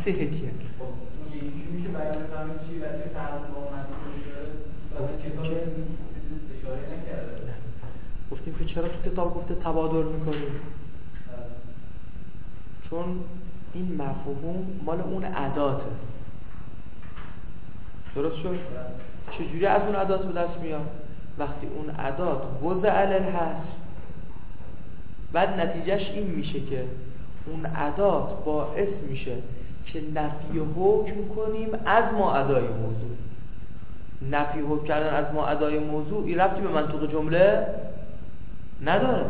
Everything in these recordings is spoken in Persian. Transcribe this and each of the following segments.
سهتیه. میشه بیان بفهمید چی و چه فرق با منطوق اشاره که اشاره نکرده. گفتیم که چرا تو کتاب گفته تبادر میکنیم؟ چون این مفهوم مال اون اداته. درست شد؟ چجوری از اون ادات به دست میاد؟ وقتی اون ادات وضع علل هست، بعد نتیجهش این میشه که اون ادات باعث میشه که نفی حکم کنیم از ما ادای موضوع. نفی حکم کردن از ما ادای موضوع این ربطی به منطوق جمله نداره.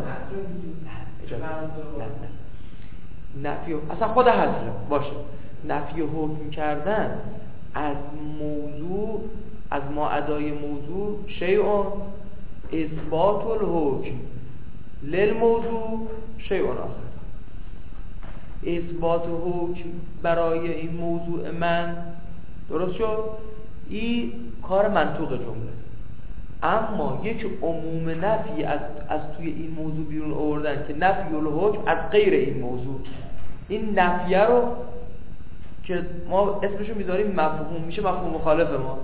نفی اصلا خود حصله باشه. نفی حکم کردن از موضوع، از ما ادای موضوع شیء اثبات الحکم للموضوع شیء آخر. اثبات حکم برای این موضوع من، درست شد؟ این کار منطوق جمله. اما یک عموم نفی از توی این موضوع بیرون آوردن که نفی الحکم از غیر این موضوع، این نفیه رو که ما اسمشو میذاریم مفهوم، میشه مفهوم مخالف ما.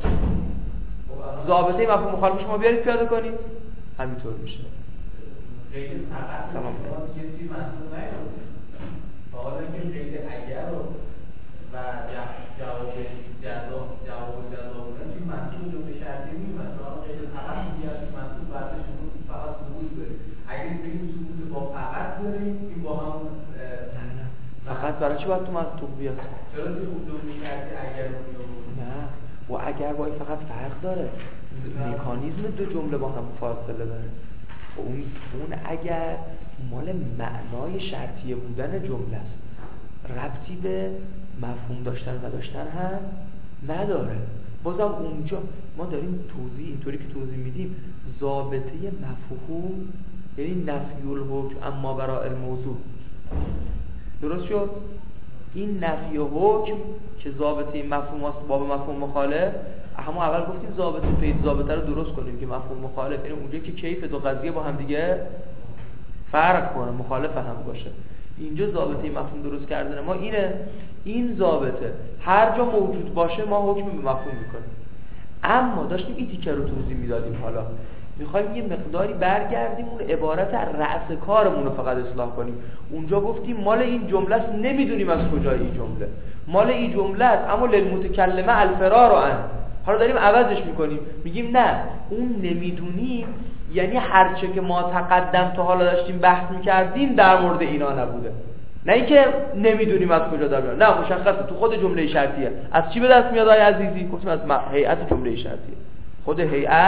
ضابطه مفهوم مخالف شما بیارید پیاده کنید، همینطور میشه. غیر فقط سلام یه چیزی منطوق نیست. حالا که غیر اگر و جواب جزا چی منطوق جمله شرطی میمونه. حالا غیر فقط میاد منطوق بعدش فقط ثبوت داره. اگه بگیم ثبوت با فقط داریم این با هم فقط برای چی باید تو منطوق بیاد؟ چرا که خوب جمله شرطی اگر رو نه و اگر با این فقط فرق داره. مکانیزم دو جمله با هم فاصله داره. اون اگر مال معنای شرطیه بودن جمله است، ربطی به مفهوم داشتن و نداشتن هم نداره. بازم اونجا ما داریم توضیح، اینطوری که توضیح میدیم ضابطه مفهوم یعنی نفی الحکم اما برای الموضوع. درست شد؟ این نفی حکم که ضابطه مفهوم است باب مفهوم مخالف، اما اول گفتیم ضابطه رو درست کنیم که مفهوم مخالف یعنی اونجا که کیف دو قضیه با هم دیگه فرق کنه، مخالف هم باشه. اینجا ضابطه مفهوم درست کردن ما اینه. این ضابطه هر جا موجود باشه ما حکم به مفهوم میکنیم. اما داشتیم این تیکه رو توضیح میدادیم، حالا میخوایم یه مقداری برگردیم اون عبارت رأس کارمون رو فقط اصلاح کنیم. اونجا گفتیم مال این جمله است، نمیدونیم از کجای این جمله. مال این جمله است اما للمتکلمه الفرار عن. حالا داریم عوضش میکنیم، میگیم نه اون نمیدونیم یعنی هرچه که ما تقدم تا حالا داشتیم بحث میکردیم در مورد اینا نبوده. نه اینکه نمیدونیم از کجا در میاد، نه مشخصه تو خود جمله شرطیه. از چی به دست میاد آقای عزیزی؟ گفتیم از هیئت جمله شرطیه. خود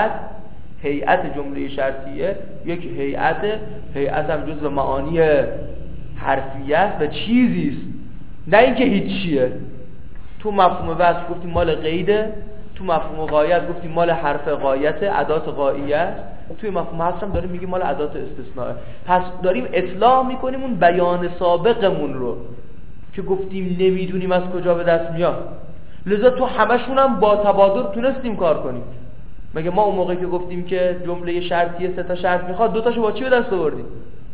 هیئت جمله شرطیه یک هیئت هم جزو معانی حرفیه است و چیزی است، نه اینکه هیچیه. تو مفهوم وصف گفتیم مال قیده، تو مفهوم غایت گفتیم مال حرف غایت، ادات غاییه است. توی مفهوم حصر هم داریم میگیم مال ادات استثناء. پس داریم اطلاع میکنیم اون بیان سابقمون رو که گفتیم نمیدونیم از کجا به دست میاد. لذا تو همشون هم با تبادر تونستیم کار کنیم. مگه ما اون موقعی که گفتیم که جمله شرطیه 3 تا شرط میخواد 2 تاشو با چی به دست آوردیم؟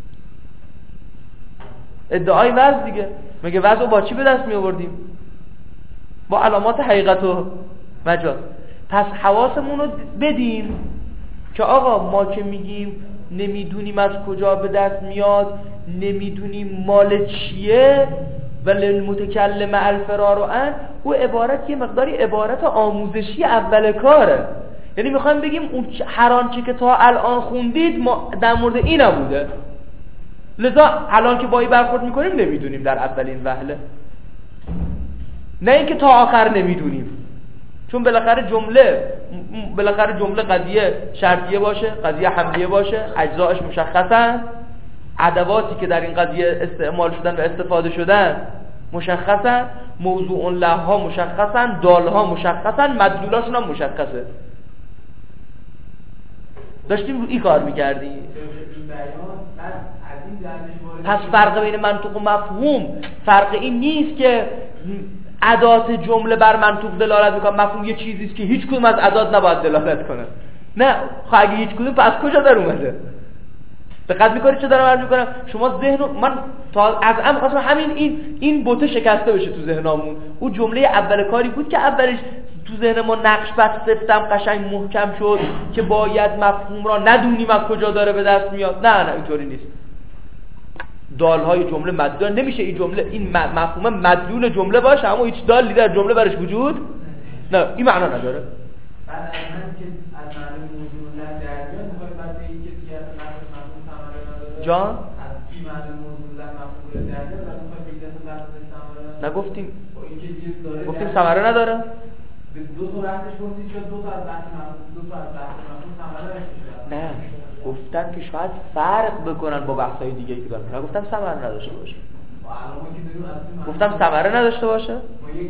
ادعای وضع دیگه. مگه وضع رو با چی به دست می آوردیم؟ با علامات حقیقت و مجاز. پس حواسمون رو بدیم که آقا ما که میگیم نمیدونیم از کجا به دست میاد، نمیدونیم مال چیه و للمتکلم الفرار عن، او عبارت یه مقداری عبارت آموزشی اول کاره. یعنی میخوایم بگیم اون هر آنچه که تا الان خوندید ما در مورد این نبوده، لذا الان که با این برخورد میکنیم نمیدونیم در اولین وهله، نه اینکه تا آخر نمیدونیم. چون بالاخره جمله قضیه شرطیه باشه، قضیه حملیه باشه، اجزایش مشخصن، ادواتی که در این قضیه استعمال شدن و استفاده شدن مشخصن، موضوع لها مشخصن، دالها مشخصن، مدلولاشون هم مشخصه. داشتیم این کار میکردیم. پس فرق بین منطوق و مفهوم فرق این نیست که ادات جمله بر منطوق دلالت میکنه. مفهوم یه چیزیست که هیچ کدوم از ادات نباید دلالت کنه. نه خب اگه هیچ کدوم پس کجا در اومده؟ دقت می‌کنید چه دارم عرض می‌کنم؟ شما ذهن من تا از ام خواستم همین این بوته شکسته بشه تو ذهنمون. اون جمله اول کاری بود که اولش تو ذهن ما نقش بستم قشنگ محکم شد که باید مفهوم را ندونیم از کجا داره به دست میاد. نه اینطوری نیست. دالهای جمله مدلول نمیشه این جمله این مفهوم مدلول جمله باشه اما هیچ دالی در جمله برش وجود نه، این معنا نداره. بعد از من که از معنی موضوع نه درجا میخواد بعد این که سیاست مفهوم ثمره نداره جان از کی معنی موضوع نه مفهوم درجا بعد میخواد بگید مفهوم ثمره نگفتیم این که چیز داره گفتیم ثمره نداره. دو تا وقتش گفتید شد دو تا از بحث مفهوم دو تا از بحث مفهوم ثمره نه گفتن که شاید فرق بکنن با بحث‌های دیگه که دارن. نگفتم ثمره نداشته باشه. گفتم ثمره نداشته باشه؟ ما یک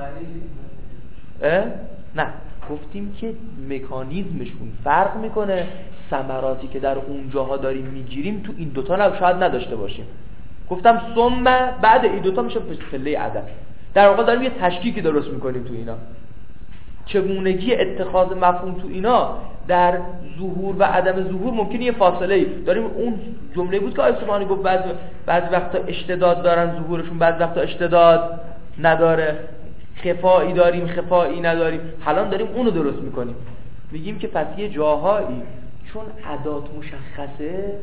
ثمره نه گفتیم که مکانیزمشون فرق میکنه. ثمراتی که در اون جاها داریم میگیریم تو این دوتا شاید نداشته باشیم. گفتم ثم بعد این دوتا میشه پله عدد. در واقع داریم یه تشکیکی درست میکنیم تو اینا. چگونگی اتخاذ مفهوم تو اینا در ظهور و عدم ظهور ممکنه یه فاصله داریم. اون جمله بود که آیه سبحانی گفت بعضی وقتا اشتداد دارن ظهورشون، بعضی وقتا اشتداد نداره، خفایی داریم خفایی نداریم. حالا داریم اونو درست میکنیم. میگیم که پس یه جاهایی چون ادات مشخصه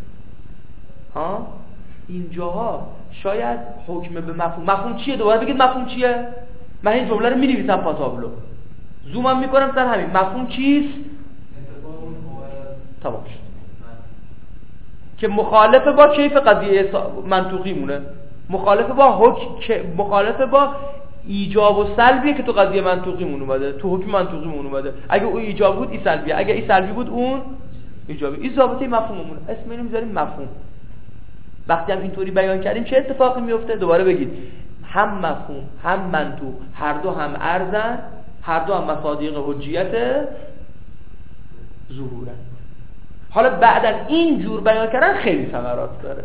این جاها شاید حکم به مفهوم چیه؟ دوباره بگید مفهوم چیه؟ من این جمله رو می‌نویسم پا تابلو، زومم میکنم سر همین. مفهوم چیست؟ تمام شد. که مخالفه با کیف قضیه منطوقی مونه، مخالفه با ایجاب و سلبیه که تو قضیه منطوقی مون اومده، تو حکم منطوقی مون اومده. اگه او ایجاب بود این سلبیه، اگه این سلبی بود اون ایجابی. این ضابطه مفهوممونه. اسم اینو میذاریم مفهوم. وقتی هم اینطوری بیان کردیم چه اتفاقی میفته؟ دوباره بگید هم مفهوم هم منطوق هر دو هم ارزن، هر دو هم مصادیق حجیت ظهورن. حالا بعدن این جور بیان کردن خیلی ثمرات داره.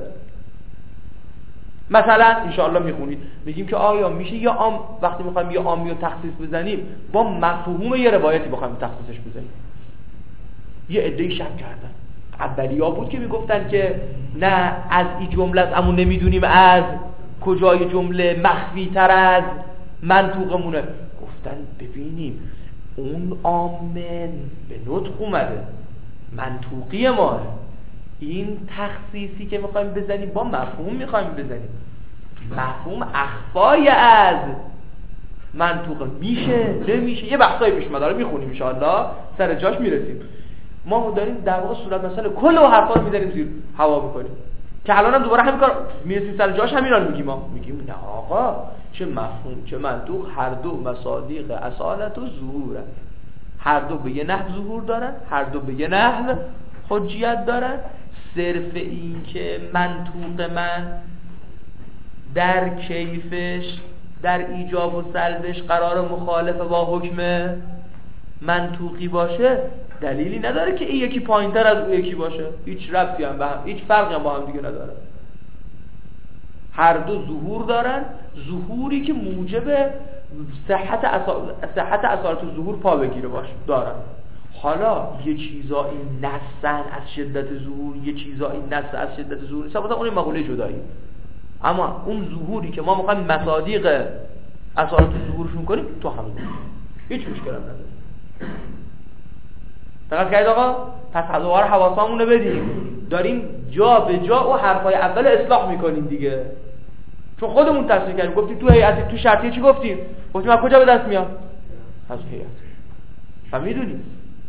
مثلا انشاءالله میخونید میگیم که آیا میشه یا عام، وقتی میخوایم یا عامی رو تخصیص بزنیم با مفهوم یه روایتی بخوایم تخصیصش بزنیم. یه عده‌ای شک کردن، اولیا بود که میگفتن که نه از این جمله است اما نمیدونیم از کجای جمله مخفی تر از منطوقمونه. گفتن ببینیم اون عامن به نطق اومده منطوقی ماه، این تخصیصی که میخوایم بزنیم با مفهوم میخوایم بزنیم. مفهوم اخفای از منطوق میشه نمیشه یه بحثایی پیش اومده، میخونیم ان شاء الله سر جاش میرسیم. ما داریم در واقع صورت مسئله کل و حرفا رو میذاریم زیر هوا میکنیم که الان هم دوباره همین کار میرسیم سر جاش همینا رو میگیم. ما میگیم نه آقا چه مفهوم چه منطوق هر دو مصادیق اصالت و ظهورن، هر دو به یه نحو ظهور دارن، هر دو به یه نحو حجیت دارن. صرف این که منطوق من در کیفش در ایجاب و سلبش قرار مخالف با حکم منطوقی باشه دلیلی نداره که این یکی پایین‌تر از اون یکی باشه. هیچ ربطی هم به هم، هیچ فرقی هم با هم دیگه نداره. هر دو ظهور دارن، ظهوری که موجب صحت اصالت ظهور پا بگیره باشه دارن. حالا یه چیزایی نصن از شدت ظهور، یه چیزایی نصن از شدت ظهور نیست، مثلا اون مقوله جدایی. اما اون ظهوری که ما میخوایم مصادیق اصالت ظهورشون کنیم تو همین هیچ مشکلی هم نداره. دقت کردید آقا؟ پس دوباره حواسامون رو بدیم، داریم جا به جا و حرفای اول اصلاح میکنیم دیگه، چون خودمون تصریح کردیم. گفتیم تو هیئت تو شرطیه چی گفتیم؟ گفتیم از کجا به دست میاد؟ از هیئت. و میدونیم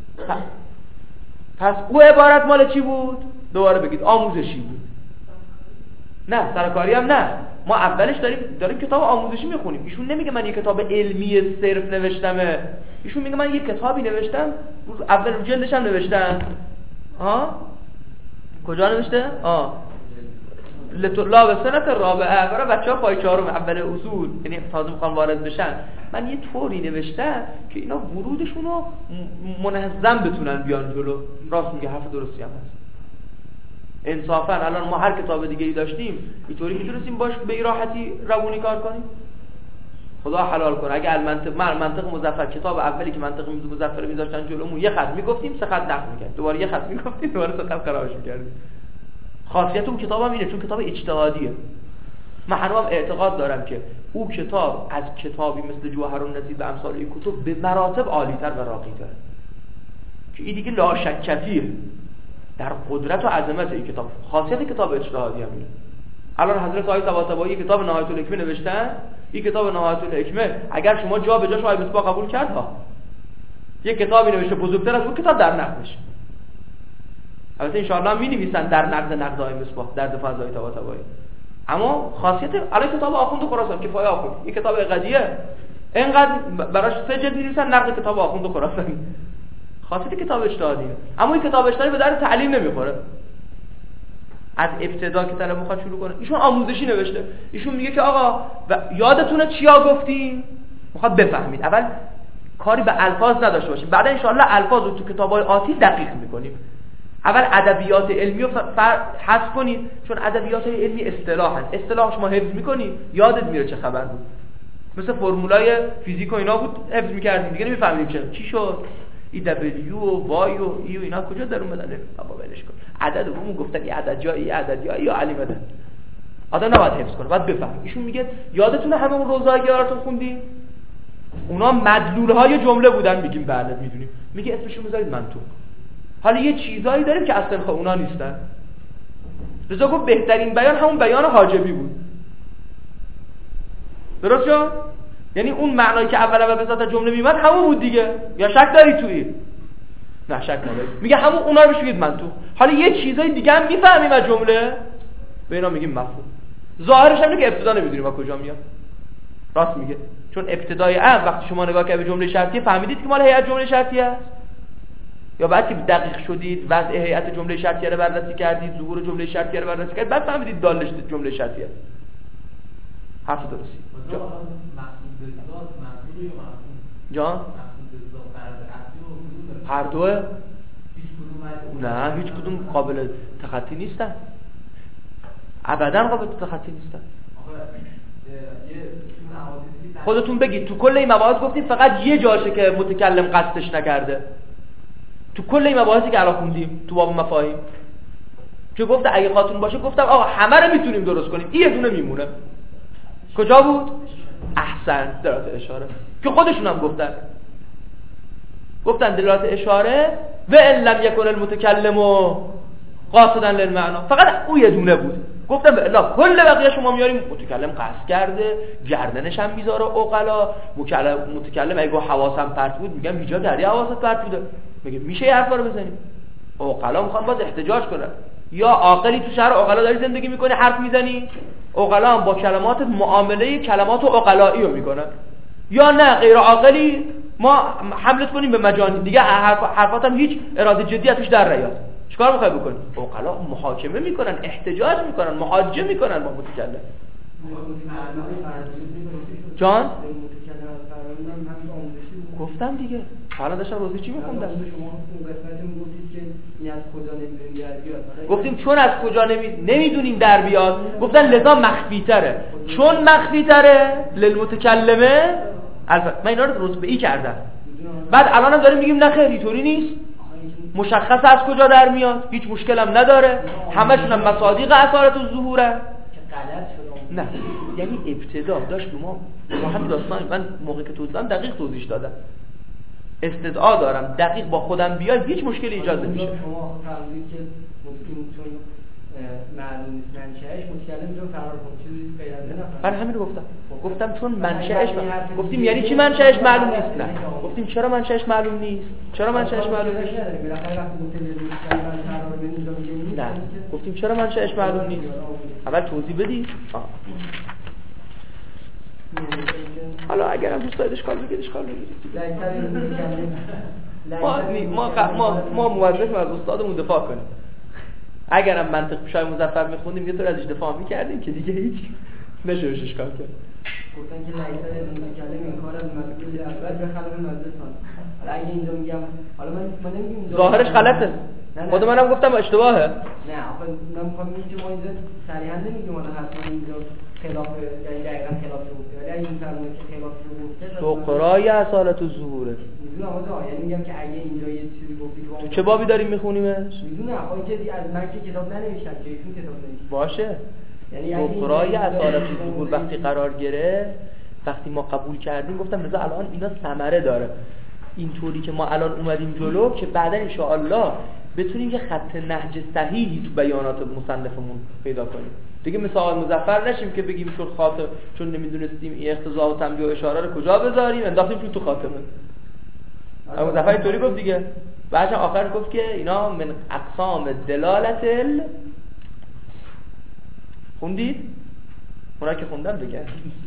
پس او عبارت مال چی بود؟ دوباره بگید آموزشی بود. نه سرکاری هم نه، ما اولش داریم کتاب آموزشی میخونیم. ایشون نمیگه من یه کتاب علمی صرف نوشتمه، ایشون میگه من یه کتابی نوشتم، اول رو جلدش هم نوشتم. کجا نوشته؟ لا به سنت رابعه برای بچه‌ها پای چهارم اول اصول، یعنی تازه میخوان وارد بشن. من یه طوری نوشتم که اینا ورودشون رو منظم بتونن بیان جلو. راست میگه، حرف درستی هم هست. انصافا الان ما هر کتاب دیگه ای داشتیم اینطوری میتونستیم باش به راحتی روونی کار کنیم. خدا حلال کنه اگه منطق مظفر کتاب اولی که منطق مظفر میذاشتن جلومون یه خط میگفتیم سه خط نقل میکرد، دوباره یه خط میگفتیم دوباره سه خط خرابش میکردیم. خاصیت اون کتابم اینه چون کتاب اجتهادیه. من هنوزم اعتقاد دارم که اون کتاب از کتابی مثل جوهرالنظیر و امثال این کتب به مراتب عالی‌تر و راقی‌تر، که این دیگه لاشک‌فیه در قدرت و عظمت این کتاب. خاصیت کتاب اجتهادی هم اینه. الان حضرت آقای طباطبایی کتاب نهایت الحکمه نوشتن. این کتاب نهایت الحکمه اگر شما جا به جاش آقای مصباح قبول کرد ها، یک کتابی نوشته بزرگتر از اون کتاب در نقدش. البته ان شاء الله می‌نویسن در نقد آقای مصباح در دفاع از آقای طباطبایی. اما خاصیت الان کتاب آخوند خراسان کفایه آخوند، این کتاب قضیه اینقدر براش 3 جلد می‌نویسن نقد کتاب آخوند خراسان. خاصیت کتاب اجتهادیه. اما این کتاب اجتهادی به درد تعلیم نمیخوره. از ابتدا که طلب میخواد شروع کنه، ایشون آموزشی نوشته. ایشون میگه که آقا یادتونه چیا گفتیم؟ میخواد بفهمید. اول کاری به الفاظ نداشته باشیم، بعد ان شاءالله الفاظ رو تو کتاب‌های آتی دقیق میکنیم. اول ادبیات علمی رو حذف کنید، چون ادبیات علمی اصطلاحن. اصطلاح شما حفظ میکنی یادت میره چه خبر بود. مثل فرمولای فیزیک و اینا بود حفظ میکردیم دیگه نمیفهمیدیم چی شد. ای دبلیو و وای و ای و اینا کجا در اومدن؟ بابا ولش کن. عدد رو گفتن یه عدد جایی یه عدد یا علی مدن. آدم نباید حفظ کنه، باید بفهم. ایشون میگه یادتونه همه اون روزایی که براتون خوندیم؟ اونا مدلول‌های جمله بودن. میگیم بله میدونیم. میگه اسمشون بذارید منطوق. حالا یه چیزایی داریم که اصلا اونا نیستن. رضا گفت بهترین بیان همون بیان حاجبی بود. درست شد؟ یعنی اون معنایی که اول به ذات جمله میاد همون بود دیگه. یا شک داری تویی؟ نه شک نداری. میگه همون اونا رو بگید منطوق. حالا یه چیزای دیگه هم میفهمیم از جمله، به اینا میگیم مفهوم. ظاهرش هم اینه که ابتدا نمیدونیم از کجا میاد. راست میگه. چون ابتدای وقتی شما نگاه کردید به جمله شرطیه فهمیدید که مال هیئت جمله شرطیه است. یا بعد که دقیق شدید وضع هیئت جمله شرطیه رو بررسی کردید، ظهور جمله شرطیه رو بررسی کردید، بعد فهمیدید دالش جمله شرطیه است. حرف درستی. جان هر دوه؟ نه هیچ کدوم قابل تخطی نیستن، ابدا قابل تخطی نیستن. خودتون بگید تو کل این مباحث گفتیم فقط یه جاشه که متکلم قصدش نکرده. تو کل این مباحثی که الان خوندیم تو باب مفاهیم که گفت اگه خاطون باشه گفتم آقا همه رو میتونیم درست کنیم، این یه دونه میمونه. کجا بود؟ احسن، دلالت اشاره که خودشون هم گفتن دلالت اشاره و ان لم یکن المتکلم قاصدا للمعنا، فقط اون یه دونه بود. گفتم لا کل بقیه شما میاریم متکلم قصد کرده، گردنش هم میذاره عقلا، متکلم اگه حواسم پرت بود میگم بیجا دریا حواست پرت بوده، میگه میشه یه حرفا رو بزنیم. عقلا میخوان باز احتجاج کنن. یا عاقلی تو شهر عقلا داری زندگی میکنی حرف میزنی، عقلا هم با کلمات معامله کلمات عقلایی رو میکنن. یا نه غیر عاقلی ما حملت کنیم به مجانی دیگه، حرفاتم هیچ اراده جدی ازش در نیاد. چیکار میخوای بکنی؟ عقلا محاکمه میکنن، احتجاج میکنن، محاجه میکنن با متکلم. جان گفتم دیگه حالا داشتم روزی چی میخوندم. گفتیم چون از کجا نمیدونیم در بیاد، گفتن لذا مخفی تره. چون مخفی تره للمتکلمه من اینا رو درست به ای کردم. بعد الان هم داریم میگیم نه خیر اینطوری نیست، مشخص از کجا در میاد، هیچ مشکل هم نداره، همشون هم مصادیق اثارت الظهوره. نه یعنی ابتدا داشت ما همین داستان، من موقع که توضیح دادم دقیق توضیح دادم، استدعا دارم دقیق با خودم بیاد هیچ مشکلی ایجاد نمیشه. شما فرمودید که چون معلوم نیست منشأش، متکلم چون فرار کنه چیزی غیر از نه. من همین رو گفتم چون منشأش گفتیم یعنی چی منشأش معلوم نیست؟ نه گفتیم چرا منشأش معلوم نیست؟ چرا منشأش معلوم نیست؟ نه گفتیم چرا منشأش معلوم نیست؟ اول توضیح بدید. حالا اگرم دوست دارید اشکال بگیرید. ما موظفیم از استادمون دفاع کنیم. اگرم منطق پیشای مظفر میخوندیم یه طور ازش دفاع میکردیم که دیگه هیچ نشه بهش اشکال کرد. گفتن که لیسر متکلم این کار از مسئول اول به خلاف مجلسان. حالا اگه اینجا میگم حالا من نمیگم ظاهرش غلطه. خود منم گفتم اشتباهه. نه آخه من میخوام اینجا ما اینجا صریحا نمیگم حالا حتما اینجا خلاف، یعنی دقیقاً خلاف رو گفته، ولی اگه این فرمونه که خلاف رو گفته سقرای اصالت الظهوره. میدونم آقا، یعنی میگم که اگه اینجا یه چیزی گفتی که چه بابی داریم میخونیمش؟ میدونم آقا که از من که کتاب ننوشتم که ایشون کتاب نوشته باشه. یعنی سقرای اصالت الظهور وقتی قرار گرفت، وقتی ما قبول کردیم گفتم بذار الان اینا ثمره داره، اینطوری که ما الان اومدیم جلو که بعدا ان شاء الله بتونیم یه خط نهج صحیحی تو بیانات مصنفمون پیدا کنیم. دیگه مثل آقای مظفر نشیم که بگیم چون نمیدونستیم این اقتضا و تنبیه و اشاره رو کجا بذاریم انداختیم تو خاتمه. آقای مظفر اینطوری گفت دیگه. بعدش آخر گفت که اینا من اقسام دلالت خوندید؟ اونا که خوندن بگن.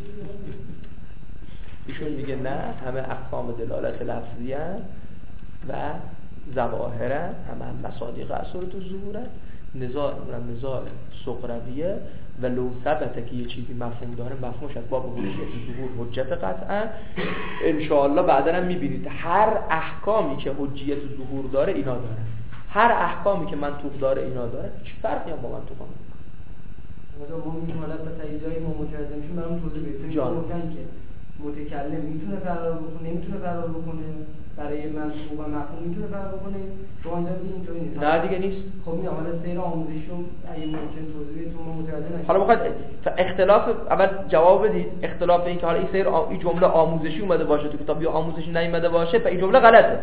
ایشون میگه نه، همه اقسام دلالت لفظی هست و ظواهر همه مصادیق اصالت الظهور هست. نزاع سقرویه و لو ثبت که یه چیزی مفهوم داره، مفهومش از باب حجیت ظهور حجت قطعا. انشاءالله بعدا هم میبینید هر احکامی که حجیت ظهور داره اینا داره، هر احکامی که منطوق داره اینا داره. هیچ فرقی هم با منطوق هم نمیکنه. ما این حالت تا یه جایی ما متوجه میشیم، برام توضیح بدید. گفتن که متکلم میتونه فرار بکنه، نمیتونه فرار بکنه، برای منطوق و مفهوم میتونه فرار بکنه. شما اینجا میگید اینطوری نیست. نه دیگه نیست. خب این حالا سیر آموزشی رو اگه ممکن توضیح بدید ما متوجه نشیم. حالا بخواد اختلاف اول جواب بدید، اختلاف این که حالا این سیر این جمله آموزشی اومده باشه تو کتاب یا آموزشی نیومده باشه، این جمله غلطه.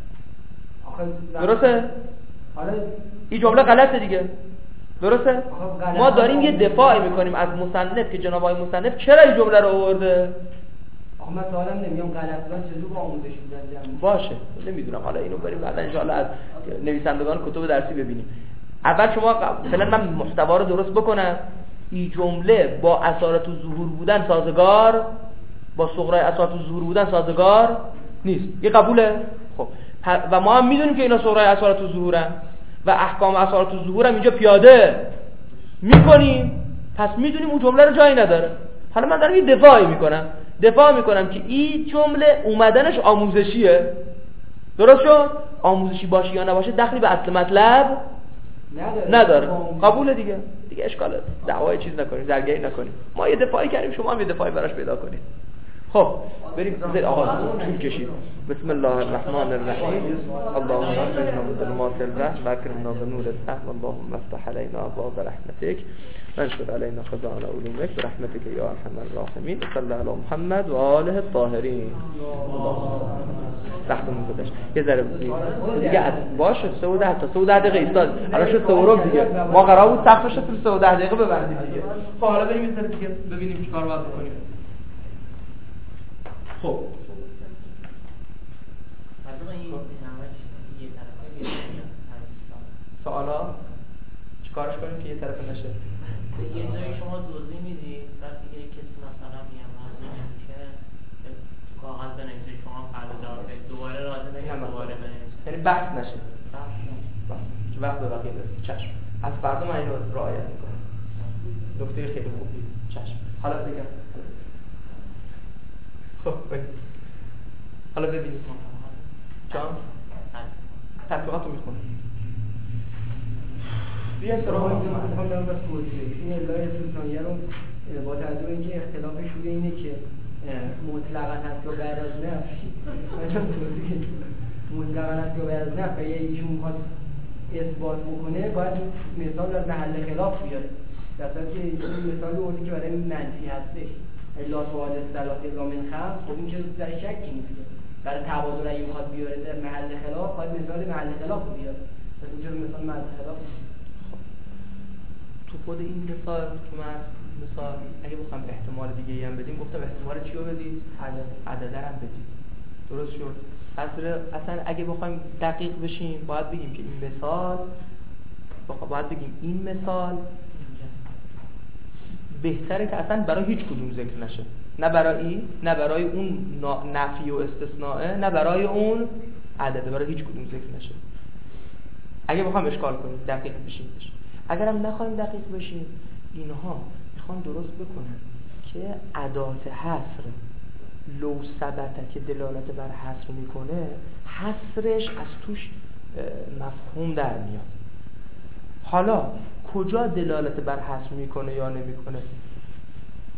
درسته؟ حالا این جمله غلطه دیگه. درسته؟ ما داریم یه دفاعی میکنیم از مصنف که جناب آقای مصنف چرا این جمله رو آورده. آخه من سوالم نمیام غلط بودن چطور با آموزش بودن جمع باشه، نمیدونم. حالا اینو بریم بعدا ان شاء الله از نویسندگان کتب درسی ببینیم. اول شما مثلا من محتوا رو درست بکنم، این جمله با اصالت الظهور بودن سازگار، با سغرای اصالت الظهور بودن سازگار نیست. یه قبوله؟ خب و ما هم میدونیم که اینا سغرای اصالت الظهورن و احکام اصالت الظهور هم اینجا پیاده میکنیم، پس میدونیم اون جمله رو جایی نداره. حالا من دارم یه دفاع میکنم که این جمله اومدنش آموزشیه. درست شد؟ آموزشی باشه یا نباشه دخلی به اصل مطلب نداره. قبول دیگه اشکاله. دعوای چیز نکنیم، درگیری نکنیم. ما یه دفاعی کردیم، شما هم یه دفاعی براش پیدا کنید. خب بریم زیر آغاز طول کشید. بسم الله الرحمن الرحیم. اللهم اغفرنا بظلمات الوهم واكرمنا بنور الفهم، اللهم افتح علينا ابواب رحمتك وانشر علينا خزائن علومك برحمتك يا ارحم الراحمين. صلی علی محمد و آله الطاهرین. سختمون گذشت یه ذره دیگه باشه. 3 دقیقه ایستاد. الان شد 3 دیگه. ما قرار بود سختش رو 3 دقیقه ببندیم دیگه. خب حالا بریم یه ذره دیگه ببینیم چیکار باید بکنیم. خب سوالا چیکارش کنیم که یه طرف نشه؟ یه جایی شما توضیح میدید وقتی که کسی مثلا میگم که کاغذ بنویسید، شما فرد جواب بدید، دوباره راضی نگید، دوباره بنویسید، یعنی بحث نشه. که وقت به بقیه برسید. چشم. از فردا من اینو رعایت میکنم. نکته خیلی خوبی. چشم. حالا بگم. خب حالا ببینید جان تطبیقات رو میخونم. بیا سراغ میخوام دارم بس توضیح بدید. این علای سلطانیه رو با توجه به اینکه اختلافش روی اینه که مطلقاً هست یا بعد از نفی مطلقاً هست یا بعد از نفی و ایشون میخواد اثبات بکنه باید مثال در محل خلاف بیاره، در صورتی که این مثال اولی که برای منفی هستش لا سوال اصطلاح الا من خمس، خب این که در شکی نیست. برای تعادل اگه میخواد بیاره در محل خلاف باید مثال محل خلاف رو بیاره. پس اینجا مثال محل خلاف تو خود این مثال که من مثال اگه بخوام احتمال دیگه ای هم بدیم، گفتم احتمال چی رو بدید؟ عدد هم بدید. درست شد؟ اصلا اگه بخوایم دقیق بشیم باید بگیم که این مثال بهتره که اصلا برای هیچ کدوم ذکر نشه. نه برای اون نفی و استثناء، نه برای اون عدده، برای هیچ کدوم ذکر نشه. اگه بخوایم اشکال کنیم دقیق بشیم. اگر هم نخوایم دقیق بشیم، اینها میخوان درست بکنن که ادات حصر لو ثبته که دلالت بر حصر میکنه، حصرش از توش مفهوم در میاد. حالا کجا دلالت بر حصر میکنه یا نمیکنه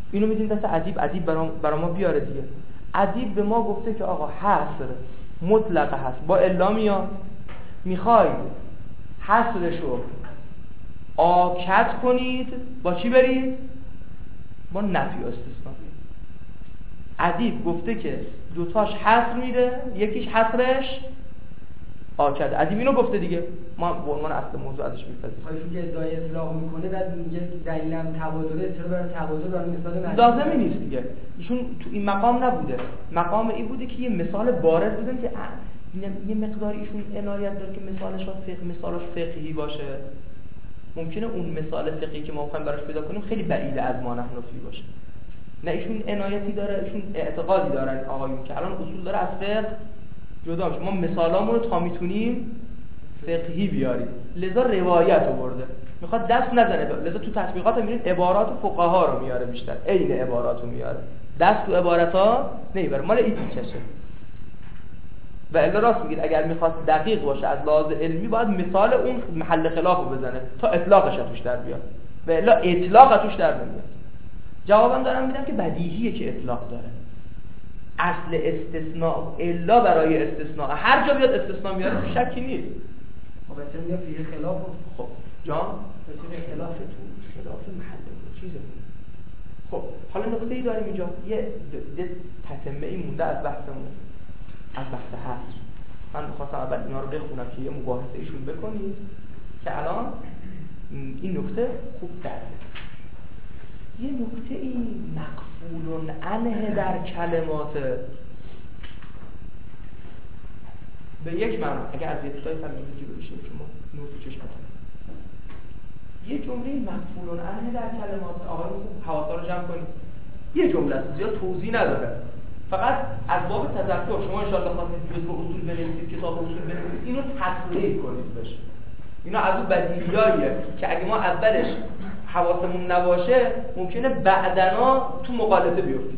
اینو میدیم دست ادیب برا ما بیاره دیگه. ادیب به ما گفته که آقا حصر مطلق هست با الا میاد، میخواید حصرشو آکد کنید با چی برید؟ با نفی و استثناء. ادیب گفته که دوتاش حصر میره، یکیش حصرش آکد. ادیب اینو گفته دیگه، ما به عنوان اصل موضوع ازش میپذیریم. خواهی که ادعای اطلاق میکنه بعد میگه دلیلم تبادله، چرا برای تبادل برای مثال لازمی نیست دیگه. ایشون تو این مقام نبوده، مقام این بوده که یه مثال بارز بزنه که یه مقداری ایشون عنایت داره که مثالش فقهی باشه. ممکنه اون مثال فقهی که ما می‌خوایم براش پیدا کنیم خیلی بعید از ما نحن فی باشه. نه ایشون عنایتی داره، ایشون اعتقادی دارن آقایون که الان اصول داره از فقه جدا میشه. ما مثالامون رو تا میتونیم فقهی بیاریم، لذا روایت آورده، میخواد دست نزنه، لذا تو تطبیقات میبینید عبارات فقها رو میاره، بیشتر عین عبارات رو میاره، دست تو عبارات‌ها نمیبره، مال این چشه. و الا راست میگید اگر میخواد دقیق باشه از لحاظ علمی باید مثال اون محل خلاف رو بزنه تا اطلاقش توش در بیاد، و الا اطلاق توش در نمیاد. جوابم دارم میدم که بدیهیه که اطلاق داره. اصل استثناء الا برای استثناء، هر جا بیاد استثناء میاره شکی نیست. خب چرا میگه فیه خلاف؟ خب جان چرا اختلاف تو خلاف محل چیزه. خب حالا نکته‌ای داریم اینجا، یه تتمه‌ای مونده از بحثمون، از بحث حصر. من می‌خواستم اول اینا رو بخونم که یه مباحثه ایشون بکنید که الان این نکته خوب درده. یه نکته ای مقفول عنه در کلمات به یک معنی، اگر از ابتدای فلسفی بشیم شما نور تو چشمتون، یه جمله مقفول عنه در کلمات، آقای خوب حواسا رو جمع کنید. یه جمله است، زیاد توضیح نداره، فقط از باب تذکر. شما ان شاء الله خواستید جزء اصول بنویسید، کتاب اصول بنویسید، اینو تصریح کنید بشه. اینا از اون بدیهیاییه که اگه ما اولش حواسمون نباشه ممکنه بعدنا تو مغالطه بیفتیم.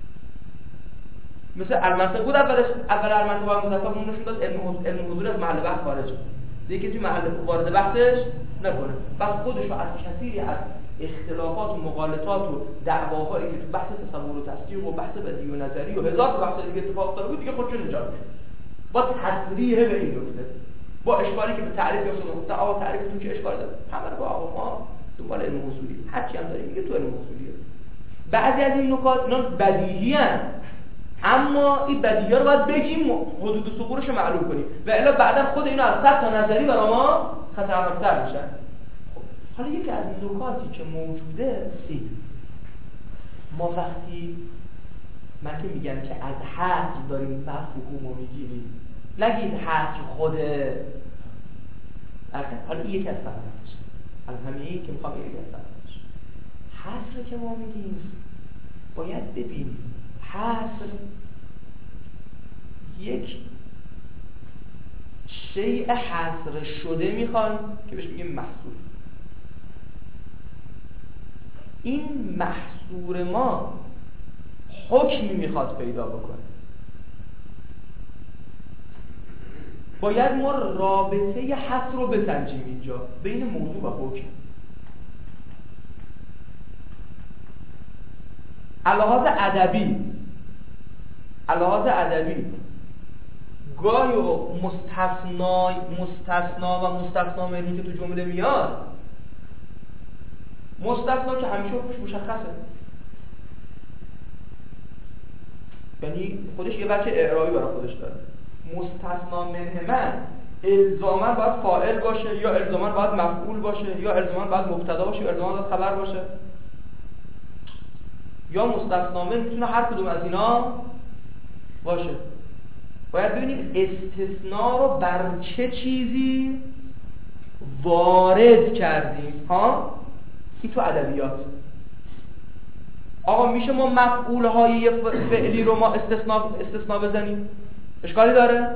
مثل المنطق بود، اول المنطق و مصطفی نشون داد علم حضور از محل بحث خارج، دیگه کسی محل وارد بحثش نکنه، بس خودشو از کثیری از اختلافات و مغالطات و دعواهایی که تو بحث تصور و تصدیق و بحث بدیهی و نظری و هزار بحث دیگه اتفاق افتاده بود دیگه خودشو نجات میده. با تصریح به این نکته، با اشکالی که به تعریف افتاد، آقا تعریفتون که اشکال داره، همه رو با آقا ما دنبال علم اصولی هرچی هم داریم میگه تو علم اصولیه. بعضی از این نکات اینا بدیهی ان، اما این بدیهی رو باید بگیم، حدود ثبورش رو معلوم کنیم، و الا بعدا خود اینا از صد تا نظری برای ما خطرناک‌تر میشن. خب حالا یکی از نکاتی که موجوده ما وقتی من که میگم که از حصر داریم مفهوم رو میگیریم، نگید حصر خوده. حالا این یکی از فرقش، از همین که میخوام یکی از فرقش حصر که ما میگیم باید ببینیم حصر یک شیء حصر شده میخوان که بهش میگیم محصول. این محصور ما حکمی میخواد پیدا بکنه، باید ما رابطه حصر رو بسنجیم اینجا بین موضوع و حکم. علاوه ادبی گاهی مستثنا و مستثنا منهی که تو جمله میاد، مستثنا که همیشه حکمش مشخصه، یعنی خودش یه بچه اعرابی برای خودش داره. مستثنا منه من الزاما باید فاعل باشه، یا الزاما باید مفعول باشه، یا الزاما باید مبتدا باشه، یا الزاما باید خبر باشه، یا مستثنا منه میتونه هر کدوم از اینا باشه. باید ببینیم استثناء رو بر چه چیزی وارد کردیم. این تو ادبیات. آقا میشه ما مفعول های یه فعلی رو ما استثناء بزنیم؟ اشکالی داره؟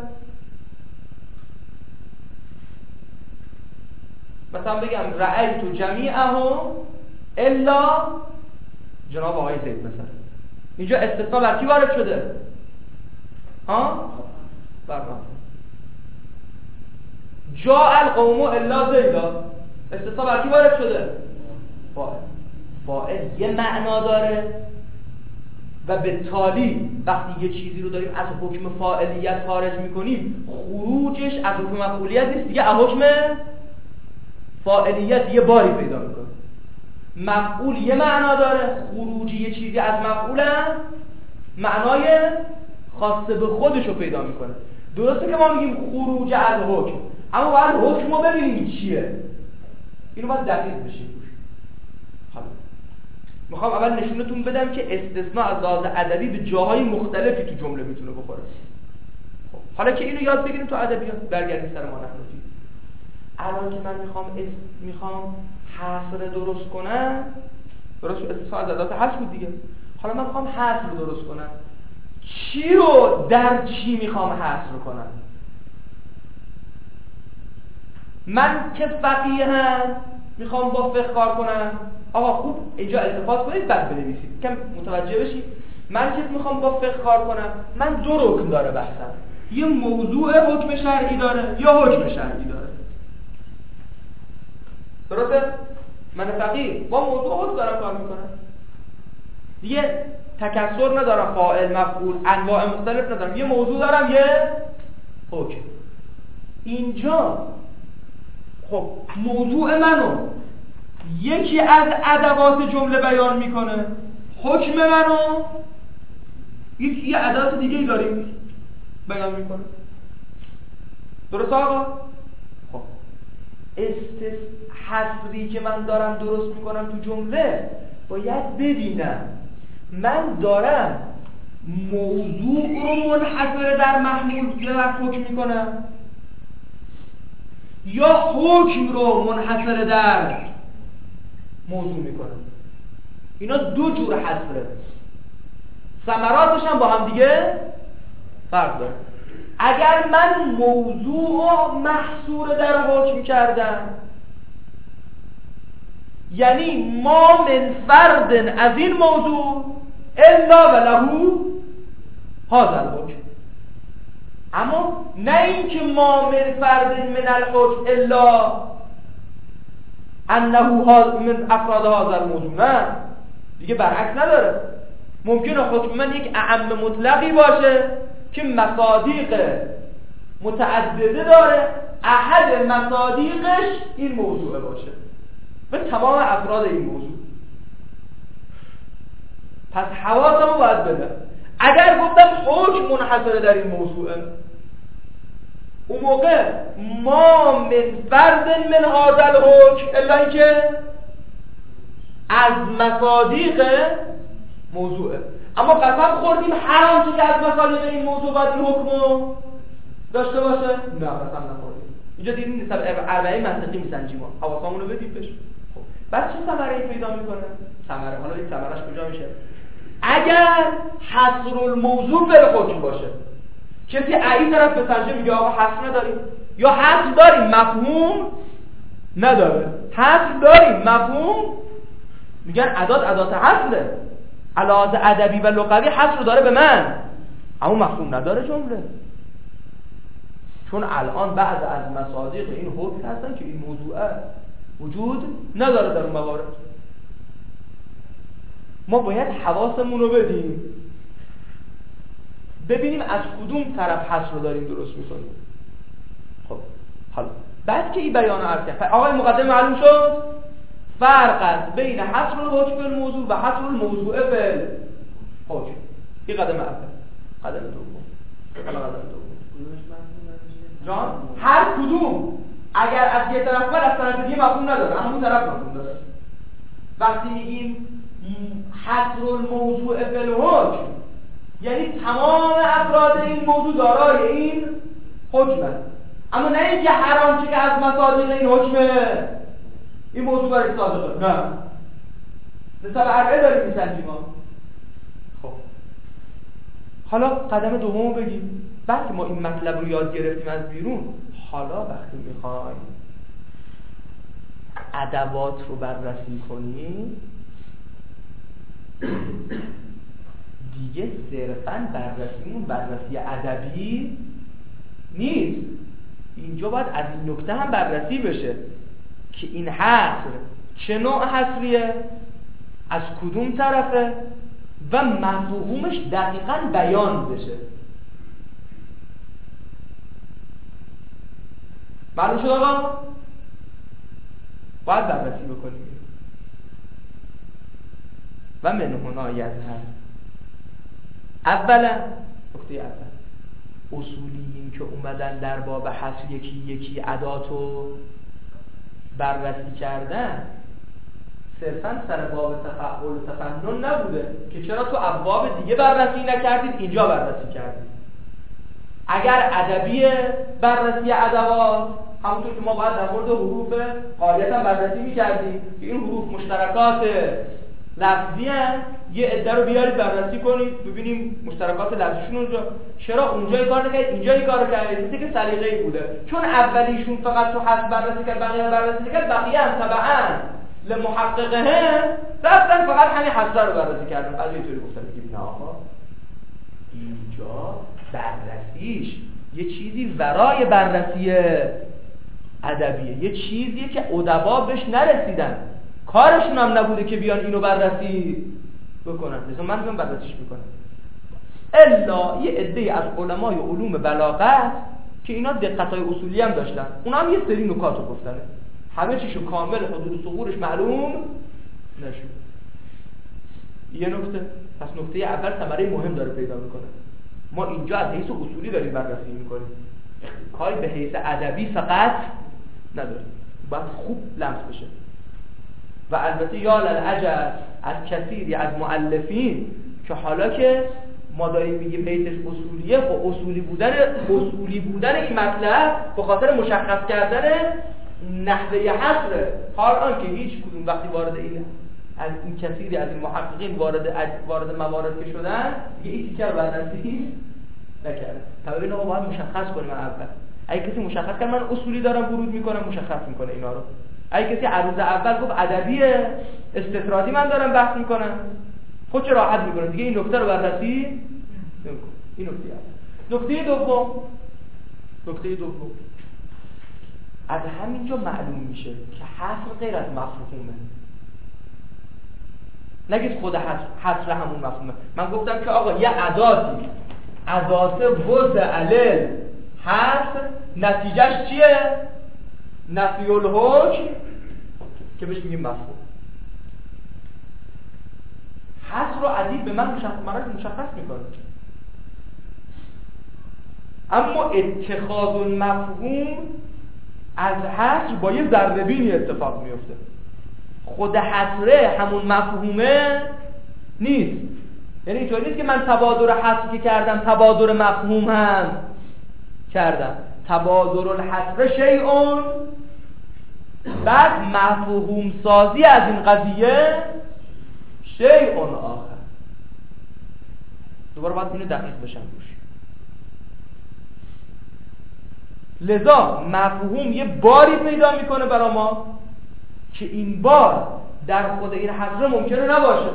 مثلا بگم رأیت جمیعهم الا جناب آقای زید مثلا. اینجا استثناء بر کی وارد شده؟ بر من. جاء القوم الا زیدا، استثناء بر کی وارد شده؟ فاعل. فاعل یه معنا داره و به تالی وقتی یه چیزی رو داریم از حکم فاعلیت خارج میکنیم خروجش از حکم مفعولیت نیست دیگه، از حکم فاعلیت یه باری پیدا میکنه. مفعول یه معنا داره، خروج یه چیزی از مفعول هم معنای خاص به خودش رو پیدا میکنه. درسته که ما میگیم خروج از حکم، اما باید حکم رو ببینیم چیه، اینو باید دقیق بشیم. حالا میخوام اول نشونتون بدم که استثناء از لحاظ ادبی به جاهای مختلفی تو جمله میتونه بخوره. خب حالا که اینو یاد بگیریم تو ادبیات برگردیم سر ما نحنفی. الان که من میخوام حصر درست کنم، درست استثناء از ادات حصر بود دیگه. حالا من میخوام حصر رو درست کنم، چی رو در چی میخوام حصر کنم؟ من که فقیه هم میخوام با فقه کار کنم. آقا خوب اینجا التفات کنید بعد بنویسید کم متوجه بشید. من که میخوام با فقه کار کنم، من دو رکن داره بحثم، یه موضوع حکم شرعی داره یا حکم شرعی داره. درسته؟ من فقیه با موضوع حکم دارم کار میکنم دیگه، تکثر ندارم، فاعل مفعول انواع مختلف ندارم، یه موضوع دارم یه حکم. اینجا خب موضوع منو یکی از ادوات جمله بیان میکنه، حکم منو یه ادوات دیگه داریم بیان میکنه. درست آقا؟ خب حصری که من دارم درست میکنم تو جمله باید ببینم من دارم موضوع رو منحصر در محمول در حکم میکنم یا حکم رو منحصر در موضوع میکنم. اینا دو جور حصره، ثمراتش هم با هم دیگه فرق داره. اگر من موضوع محصور در حکم کردم، یعنی ما من فرد از این موضوع الا و له هذا الحکم، اما نه اینکه ما من فرد من الحکم الا انه من افراد هذا الموضوع، نه دیگه برعکس نداره. ممکنه حکم من یک اعم مطلقی باشه که مصادیق متعدده داره، احد مصادیقش این موضوع باشه به تمام افراد این موضوع. پس حواسمو باید بدم. اگر گفتم حکم منحصر در این موضوعه، اون موقع ما من فرد من هذا الحکم الا اینکه از مصادیق موضوعه. اما قسم خوردیم هر آنچه که از مصادیق این موضوع باید این حکمو داشته باشه؟ نه قسم نخوردیم. اینجا دیدیم نسبت اربعه منطقی میسنجیم، حواسمون رو بدیم بهش. خب بعد چه ثمره‌ای پیدا میکنه؟ ثمره، حالا این ثمره‌اش کجا میشه؟ اگر حصر الموضوع فی الحکم باشه، کسی این طرف به سنجه میگه آقا حصر نداریم یا حصر داریم مفهوم نداره، حصر داریم مفهوم، میگن ادات حصره، علاوه ادبی و لغوی حصر داره به من اما مفهوم نداره جمله. چون الان بعض از مصادیق این حکم هستن که این موضوع وجود نداره در اون موارد. ما باید حواسمون رو بدیم ببینیم از کدوم طرف حصر رو داریم درست میکنیم. خب حالا بعد که این بیان رو عرض کرد، آقای مقدم معلوم شد فرق است بین حصر الحکم به الموضوع و حصر الموضوع به الحکم. این قدم اول. قدم دوم. حالا قدم دوم جان هر کدوم اگر از یه طرف از طرف دیگه مفهوم نداره اما اون طرف مفهوم داره. وقتی میگیم حصر الموضوع به الحکم یعنی تمام افراد این موضوع دارای این حکمه، اما نه اینکه هر آنچه که از مصادیق این حکمه این موضوع برای صادقه. نه مثال اربعه داریم میسنجیم. خب حالا قدم دومو بگیم. بعد که ما این مطلب رو یاد گرفتیم از بیرون، حالا وقتی میخوایم ادوات رو بررسی کنیم دیگه صرفاً بررسیمون بررسی ادبی نیست. اینجا باید از این نکته هم بررسی بشه که این حصر چه نوع حصریه از کدوم طرفه و مفهومش دقیقاً بیان بشه. معلوم شد آقا؟ باید بررسی بکنیم. و من هنا یظهر اولا، نکته اول، اصولیین که اومدن در باب حصر یکی یکی اداتو بررسی کردن صرفاً سر باب تفعل و تفنن نبوده که چرا تو ابواب دیگه بررسی نکردید اینجا بررسی کردید. اگر ادبی بررسی ادوات، همونطور که ما باید در مورد حروف قاعدت هم بررسی می‌کردیم که این حروف مشترکات لفظی هست، یه عده رو بیارید بررسی کنید ببینیم مشترکات لفظیشون اونجا، چرا اونجا این کار نکردید اینجا این کارو کردید؟ اینه که سلیقه‌ای بوده، چون اولیشون فقط تو حذف بررسی کرد بقیه بررسی کرد، بقیه هم تبعاً لمحققه رفتن فقط همین حذف رو بررسی کردن. بعد اینطوری گفتن میگیم نه آقا اینجا بررسیش یه چیزی ورای بررسی ادبیه، یه چیزیه که ادبا بهش نرسیدن، کارشون هم نبوده که بیان اینو بررسی بکنن، لذا من بیان بررسیش میکنم. الا یه عده از علمای علوم بلاغت که اینا دقتای اصولی هم داشتن، اونا هم یه سری نکات رو گفتن، همه چیشو کامل حدود ثغورش معلوم نشد. یه نکته، پس نکته اول ثمره مهم داره پیدا میکنه. ما اینجا از حیث اصولی داریم بررسی میکنیم، کاری به حیث ادبی فقط نداریم، باید خوب لمس بشه. و البته یا للعجب از کثیری از مؤلفین که حالا که ما داریم میگیم بیتش اصولیه، خب اصولی بودن این مطلب به خاطر مشخص کردن نحوه حصره، حال آن که هیچ کدوم وقتی وارد این کثیری از این محققین وارد موارد که شدن دیگه این تیکر بررسی نکرده. طبعا آقا باید مشخص کنیم اول. اگه کسی مشخص کنه من اصولی دارم ورود میکنم، مشخص میکنه اینا رو. اگه کسی عروض اول گفت ادبیه استطرادی من دارم بحث میکنم، خودش راحت میکنه دیگه این نکته رو بررسی نمیکنه. این نکته اول. نکته دوم از همینجا معلوم میشه که حصر غیر از مفهومه. نگید خود حصر همون مفهومه. من گفتم که آقا یه اداتی ادات وضع علل حصر نتیجهش چیه؟ نفی الحکم که بهش میگیم مفهوم. حصر رو ادیب به من مشخص میکنه، اما اتخاذ المفهوم از حصر با یه ذره‌بینی اتفاق میفته. خود حصره همون مفهومه نیست، یعنی اینطوری نیست که من تبادر حصر که کردم تبادر مفهوم هم کردم. تبادر الحصر شیئون، بعد مفهوم سازی از این قضیه شیئون آخر. دوباره باید اینو دقیق بشم روش. لذا مفهوم یه باری پیدا میکنه برای ما که این بار در خود این حصر ممکنه نباشه.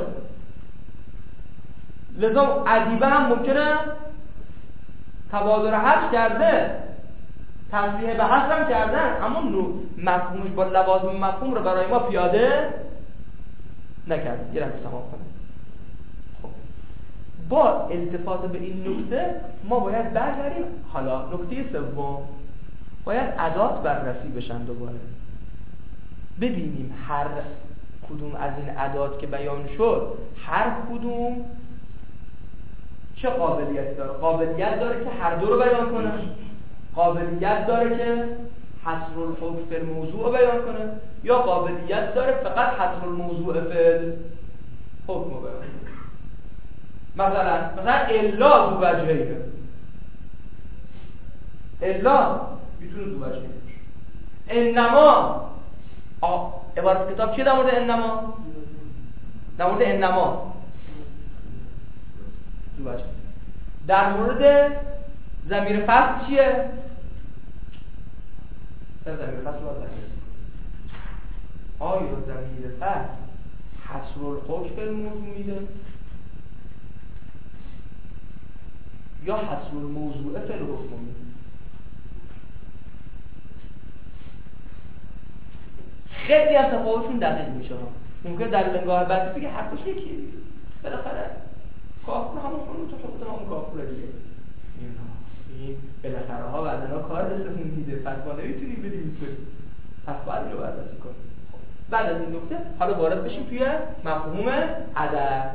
لذا ادیبه هم ممکنه تبادر حصر کرده، تصریح به حصر هم کردن، اما مفهومش با لوازم مفهوم رو برای ما پیاده نکرده. یه رنگ تمام کنه. خب با التفات به این نکته ما باید برگردیم. حالا نکته سوم، باید ادات بررسی بشن دوباره، ببینیم هر کدوم از این ادات که بیان شد هر کدوم چه قابلیت داره. قابلیت داره که هر دو رو بیان کنه، قابلیت داره که حصر الحکم فی الموضوع رو بیان کنه، یا قابلیت داره فقط حصر الموضوع فی الحکم رو بیان کنه. مثلا الا دو وجهه، الا میتونه دو وجهه باشه. انما عبارت کتاب چیه در مورد انما؟ در مورد انما دو وجه. در مورد ضمیر فصل چیه؟ ضمیر فصل آیا ضمیر فصل حصر الحکم به موضوع میده یا حصر الموضوع فی الحکم میده؟ خیلی هم تفاوتشون دقیق میشه. ممکنه در لنگاه بعدی بگه حرفش یکیه بالاخره کافر همون تو خود همون کافر دیگه این بالاخره ها بعدنا کار دستمون دیده پس ما نمیتونیم بدیم اینطوری پس باید اینو بررسی کنیم. بعد از این نکته حالا وارد بشیم توی مفهوم ادب.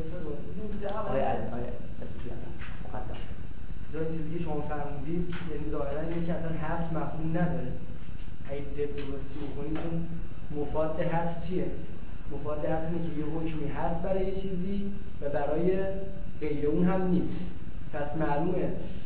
جای چیزی که شما فرمودید یعنی ظاهرا اینه که اصلا حذف مفهوم نداره. اگه درستی بکنید چون مفاد حذف چیه؟ مفاد حذف اینه که یه حکمی هست برای یه چیزی و برای غیر اون هم نیست. پس معلومه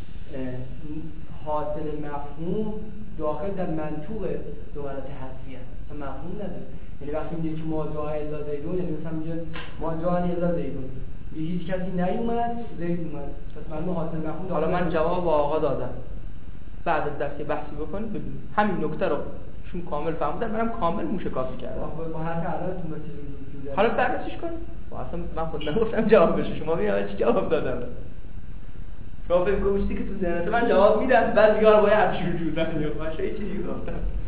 حاصل مفهوم داخل در منطوق دولت حذفی هست. اصلا مفهوم نداره. یعنی وقتی میگه که ما جا الا زیدون یعنی مثلا میگه ما جا الا زیدون هیچ کسی نیومد زید اومد. پس معلومه حاصل مفهوم. حالا من جواب با آقا دادم. بعد از درس بحثی بکنید ببینید همین نکته رو چون کامل فهمیدن منم کامل موشکافی کردم. با حرف علتون با چیزی حالا بررسیش کنید. اصلا من خود نگفتم جواب بشه شما میگید چی جواب دادم. شما فکر کنید که تو ذهنت من جواب میدم بعد دیگه با همش وجودن یا باشه چیزی گفتم.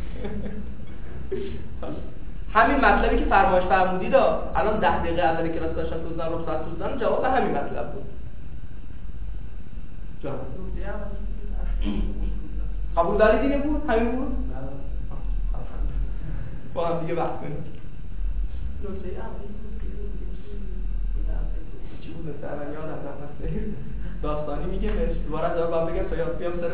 همین مطلبی که فرمایش فرمودید الان 10 دقیقه اول کلاس داشتم توضیح رخصت توضیح جواب همین مطلب بود. جواب قبول دارید اینه بود؟ همین بود؟ با هم دیگه بحث کنیم. چی بود مثلا من یادم رفت داستانی میگه دوباره دارم باید بگم تا یاد بیام سر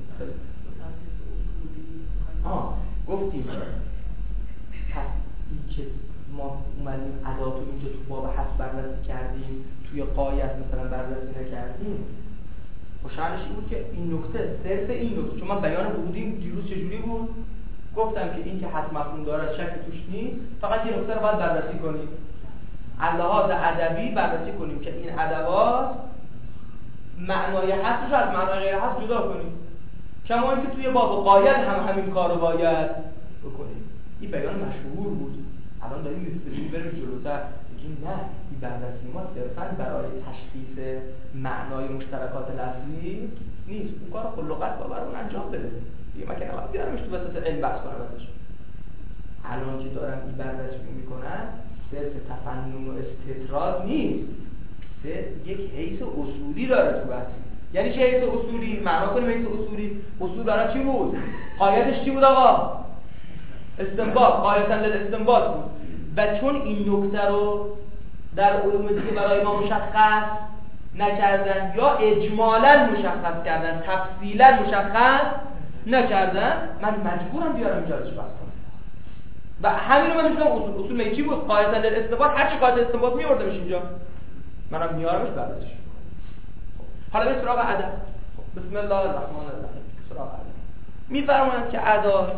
گفتیم پس این که ما اومدیم اداتو اینجا تو باب حذف بررسی کردیم توی قایت مثلا بررسی نکردیم و شأنش این بود که این نکته صرف این نکته چون من بیان ورودی دیروز چجوری بود گفتم که این که حذف مفهوم داره شک توش نیست فقط یه نکته رو باید بررسی کنیم از لحاظ ادبی بررسی کنیم که این ادوات معنای حذفش از معنای غیر حذف جدا کنیم کما اینکه توی باب قایت هم همین کارو باید بکنیم. این بیان مشهور بود. الان داریم بریم جلوتر بگیم نه این بررسی ما صرفاً برای تشخیص معنای مشترکات لفظی نیست. اون کارو خود لغت باورمون انجام بده. دیگه من که نباید بیارمش تو وسط علم بحث کنم ازش. الان که دارم این بررسی میکنم صرف تفنن و استطراد نیست. یک حیث اصولی داره تو بحث. یعنی چه حیث اصولی؟ معنا کنیم حیث اصولی. اصول داره چی بود؟ قایتش چی بود آقا؟ استنباط، قایتاً للاستنباط بود. و چون این نکته رو در علوم دیگه برای ما مشخص نکردن یا اجمالاً مشخص کردن، تفصیلاً مشخص نکردن، من مجبورم بیارم اینجا رو بحث کنم. و همین رو من میگم اصول چی بود؟ قایتاً للاستنباط. هر چی قایت استنباط میوردمش اینجا. منم میارمش بررسیش. حالا به سراغ ادب. بسم الله الرحمن الرحیم. سراغ ادب. میفرمایند که ادات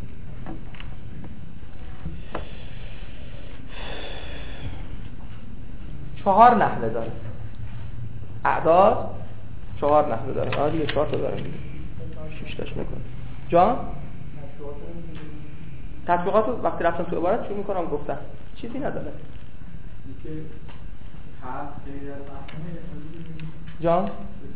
چهار نحوه داره. اعداد 4 نحوه داره. دیگه 4 تا داره. 6 تاش میکنه. جان؟ تطبیقات رو وقتی رفتم تو عبارت شروع میکنم گفتم چیزی نداره. جان؟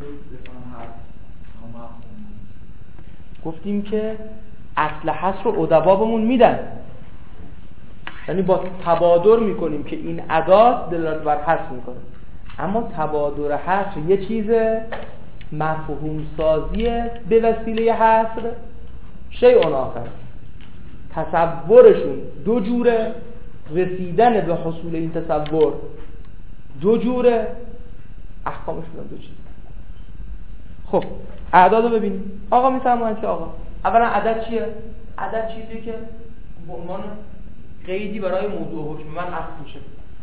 گفتیم که اصل حذف رو ادبا بهمون میدن. یعنی با تبادر میکنیم که این ادات دلالت بر حذف میکنه. اما تبادر حذف یه چیز مفهوم سازیه به وسیله حذف شیء آخر. تصورشون دو جوره، رسیدن به حصول این تصور دو جوره، احکامشون دو چیز. خب اعداد رو ببینیم. آقا میفرمایند که آقا اولا عدد چیه؟ عدد چیزی که به عنوان قیدی برای موضوع حکم من اخذ میشه.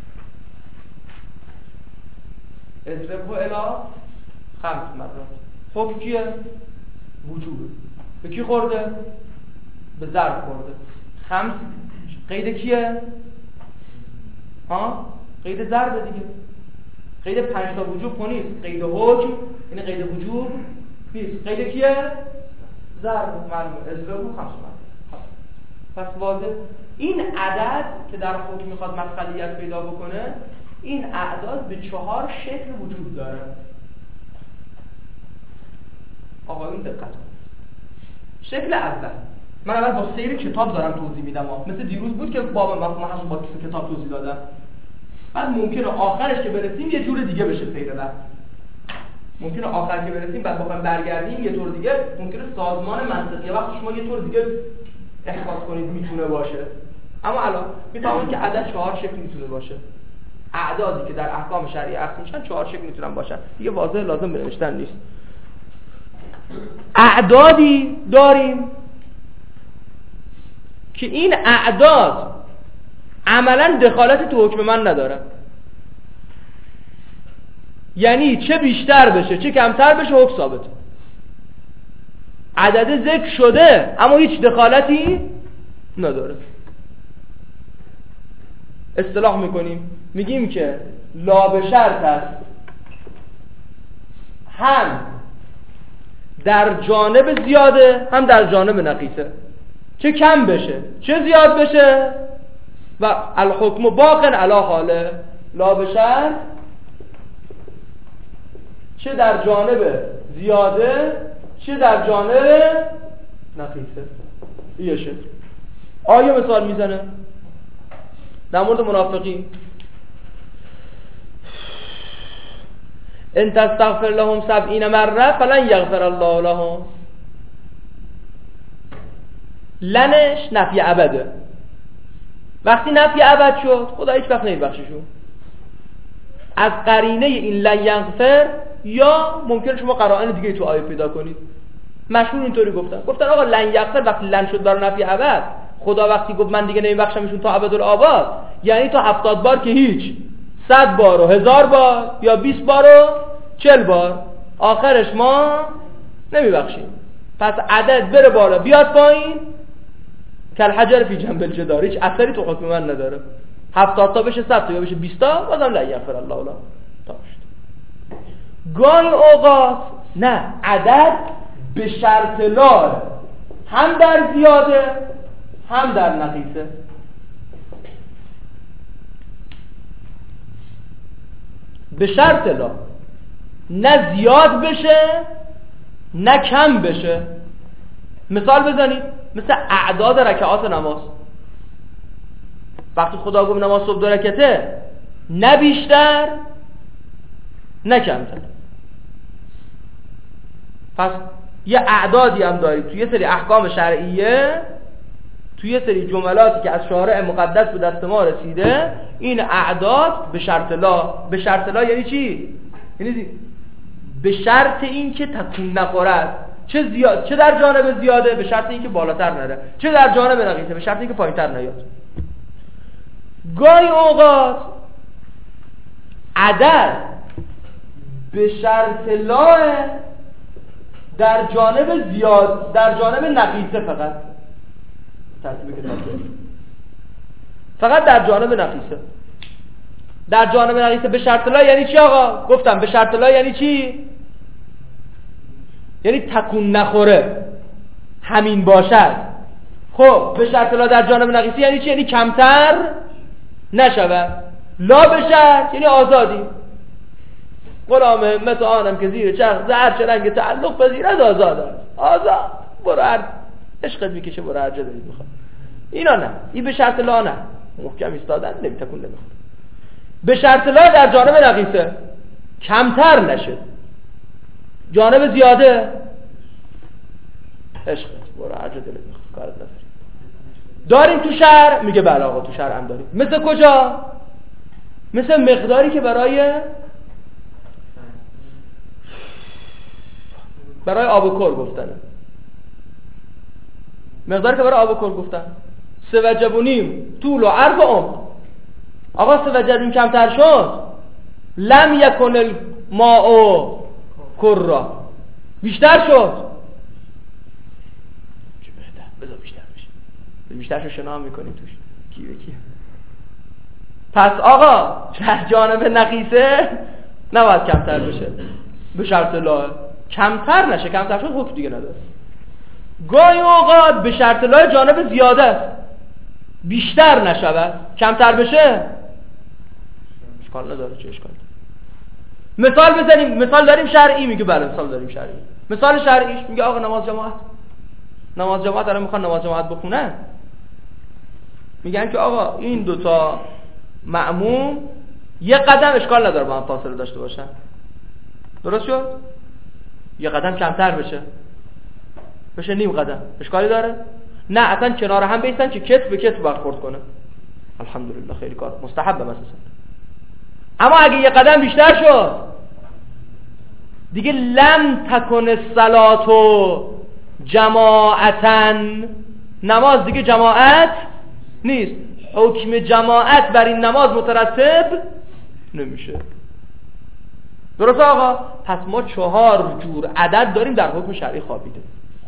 اضربه الی 5 مرات. حکم کیه؟ وجوبه. به کی خورده؟ به ضرب خورده. 5 قید کیه؟ قید ضرب دیگه. قید 5 تا وجوب نیست. قید حکم یعنی قید وجوب نیست. قید کیه؟ ضرب. معلومه اضربه 5 مرات. پس واضح این عدد که در حکم میخواد مسئولیت پیدا بکنه، این اعداد به 4 شکل وجود داره. آقایون دقت کنید. شکل اول من اول با سیر کتاب دارم توضیح میدم مثل دیروز بود که باب مفهوم با کتاب توضیح دادم. بعد ممکنه آخرش که برسیم یه جور دیگه بشه سیر بعد. ممکنه آخر که برسیم بعد بخوایم برگردیم یه طور دیگه، ممکنه سازمان منطقی وقتی شما یه طور دیگه احساس کنید میتونه باشه. اما الان میفهمید که عدد 4 شکل میتونه باشه. اعدادی که در احکام شرعی اخذ میشن 4 شکل میتونن باشن. دیگه واضح لازم به نوشتن نیست. اعدادی داریم که این اعداد عملاً دخالتی تو حکم من نداره. یعنی چه بیشتر بشه چه کمتر بشه حکم ثابته. عدد ذکر شده اما هیچ دخالتی نداره. اصطلاح میکنیم میگیم که لا به شرط است هم در جانب زیاده هم در جانب نقیصه، چه کم بشه چه زیاد بشه و الحکم باق علی حاله. لا به شرط چه در جانب زیاده چه در جانب نقیصه. یه شکل آیه مثال میزنه در مورد منافقین. ان تستغفر لهم 70 مره فلن یغفر الله لهم. لنش نفی ابده. وقتی نفی ابد شد خدا هیچ وقت نمیبخششون. از قرینه این لن یغفر یا ممکنه شما قرائن دیگه تو آیه پیدا کنید. مشهور اینطوری گفتن آقا لن یغفر وقتی لن شد برای نفی ابد. خدا وقتی گفت من دیگه نمیبخشمشون تا ابدالآباد یعنی تا 70 بار که هیچ، 100 بار و 1000 بار یا 20 بار و 40 بار آخرش ما نمیبخشیم. پس عدد بره بالا بیاد پایین کل حجر فی جنب الجدار، هیچ اثری تو حکم من نداره. 70 تا بشه 100 تا یا بشه 20 تا بازم لا یغفر الله لا داشت. گاهی اوقات نه، عدد به شرط لا هم در زیاده هم در نقیصه. به شرط لا نه زیاد بشه نه کم بشه. مثال بزنید مثل اعداد رکعات نماز. وقتی خدا گفت نماز صبح 2 رکعته نه بیشتر نه کمتر. پس یه اعدادی هم دارید توی یه سری احکام شرعیه، توی یه سری جملاتی که از شارع مقدس به دست ما رسیده. این اعداد به شرط لا. به شرط لا یعنی چی؟ یعنی به شرط این که تکون نخورد، چه در جانب زیاده به شرط این که بالاتر نره، چه در جانب نقیصه به شرط این که پایینتر نیاد. گاهی اوقات عدد به شرط لا در جانب زیاد، در جانب نقیصه فقط ترتیب کتاب فقط در جانب نقیصه. در جانب نقیصه به شرط لا یعنی چی آقا؟ گفتم به شرط لا یعنی چی؟ یعنی تکون نخوره، همین باشد. خب به شرط لا در جانب نقیصه یعنی چی؟ یعنی کمتر نشود. لا به شرط یعنی آزادی. غلام همت آنم که زیر چرخ زهر چه رنگ تعلق پذیرد آزاد است. آزاد برو هر عشقت میکشه برو هر جا دلت میخواد. اینا نه، این به شرط لا نه، محکم ایستادن نمیتکون نمیخواد. به شرط لا در جانب نقیصه کمتر نشه، جانب زیاده عشقت برو هر جا دلت میخواد کارت نداری. داریم تو شرع؟ میگه بله آقا تو شرع هم داریم. مثل کجا؟ مثل مقداری که برای آب و کل گفتن. مقداری که برای آب و کل گفتن 3 وجب و نیم طول و عرض و عمق. آقا 3 وجب نیم کمتر شد لم یکن الماء کرا، بیشتر شد چه بهتر بذار بیشتر بشه، بیشتر شو شنا هم میکنیم توش کی به کی. پس آقا در جانب نقیصه نباید کمتر بشه به شرط لا. کمتر نشه، کمتر شد حکم دیگه نداره. گاهی اوقات به شرط لا جانب زیاده است، بیشتر نشود کمتر بشه اشکال نداره. چه اشکال داره؟ مثال بزنیم. مثال داریم شرعی؟ میگه بله مثال داریم شرعی. مثال شرعیش میگه آقا نماز جماعت نماز جماعت دارن میخوان نماز جماعت بخونن، میگن که آقا این دوتا مأموم یه قدم اشکال نداره با هم فاصله داشته باشن، درست شد؟ یه قدم کمتر بشه نیم قدم، اشکالی داره؟ نه، اصلا کنار هم بیستن که کتف به کتف برخورد کنه، الحمدلله خیلی کار مستحبه مثلا. اما اگه یه قدم بیشتر شد دیگه لم تکن الصلاة جماعتاً، نماز دیگه جماعت نیست، حکم جماعت بر این نماز مترتب نمیشه. درسته آقا؟ پس ما 4 جور عدد داریم در حکم شرعی خوابیده.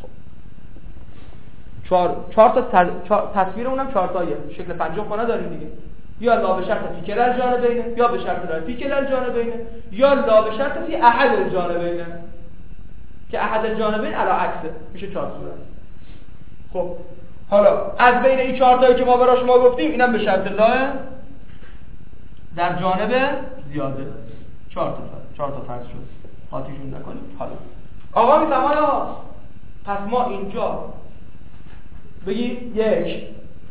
خب 4 تا تصویرمون هم 4 تایه، شکل 50 خانه داریم دیگه، یا لا به شرط فی کلا الجانبین، یا به شرط لا فی کلا الجانبین، یا لا به شرط فی احد الجانبین، که احد الجانبین علی عکسه، میشه 4 صورت. خب حالا از بین این 4 تایی که ما برای شما گفتیم اینم به شرط لا در جانب زیاده، 4 تا فرض شد، خاطیشون نکنیم. حالا آقا میفهمه پس ما اینجا بگیم 1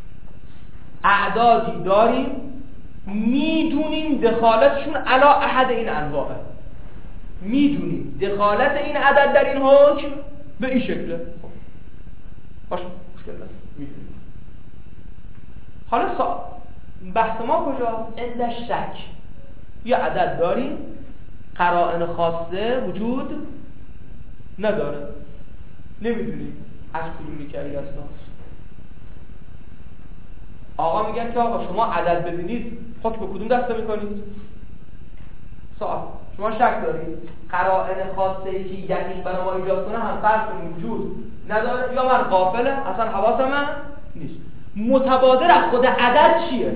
اعدادی داریم میدونیم دخالتشون علا احد این انواعه، میدونیم دخالت این عدد در این حکم به این شکله، باشه مشکل نداره میدونیم. حالا بحث ما کجا؟ الا شک، یه عدد داریم قرائن خاصه وجود نداره، نمیدونیم از کدوم نیکری هست. آقا میگن که آقا شما عدد ببینید حکم به کدوم دسته میکنید؟ سوال، شما شک دارید قرائن خاصه ای که یقین برای ما ایجاد کنه هم فرض کنیم وجود نداره، یا من غافله اصلا حواسم نیست. متبادر از خود عدد چیه؟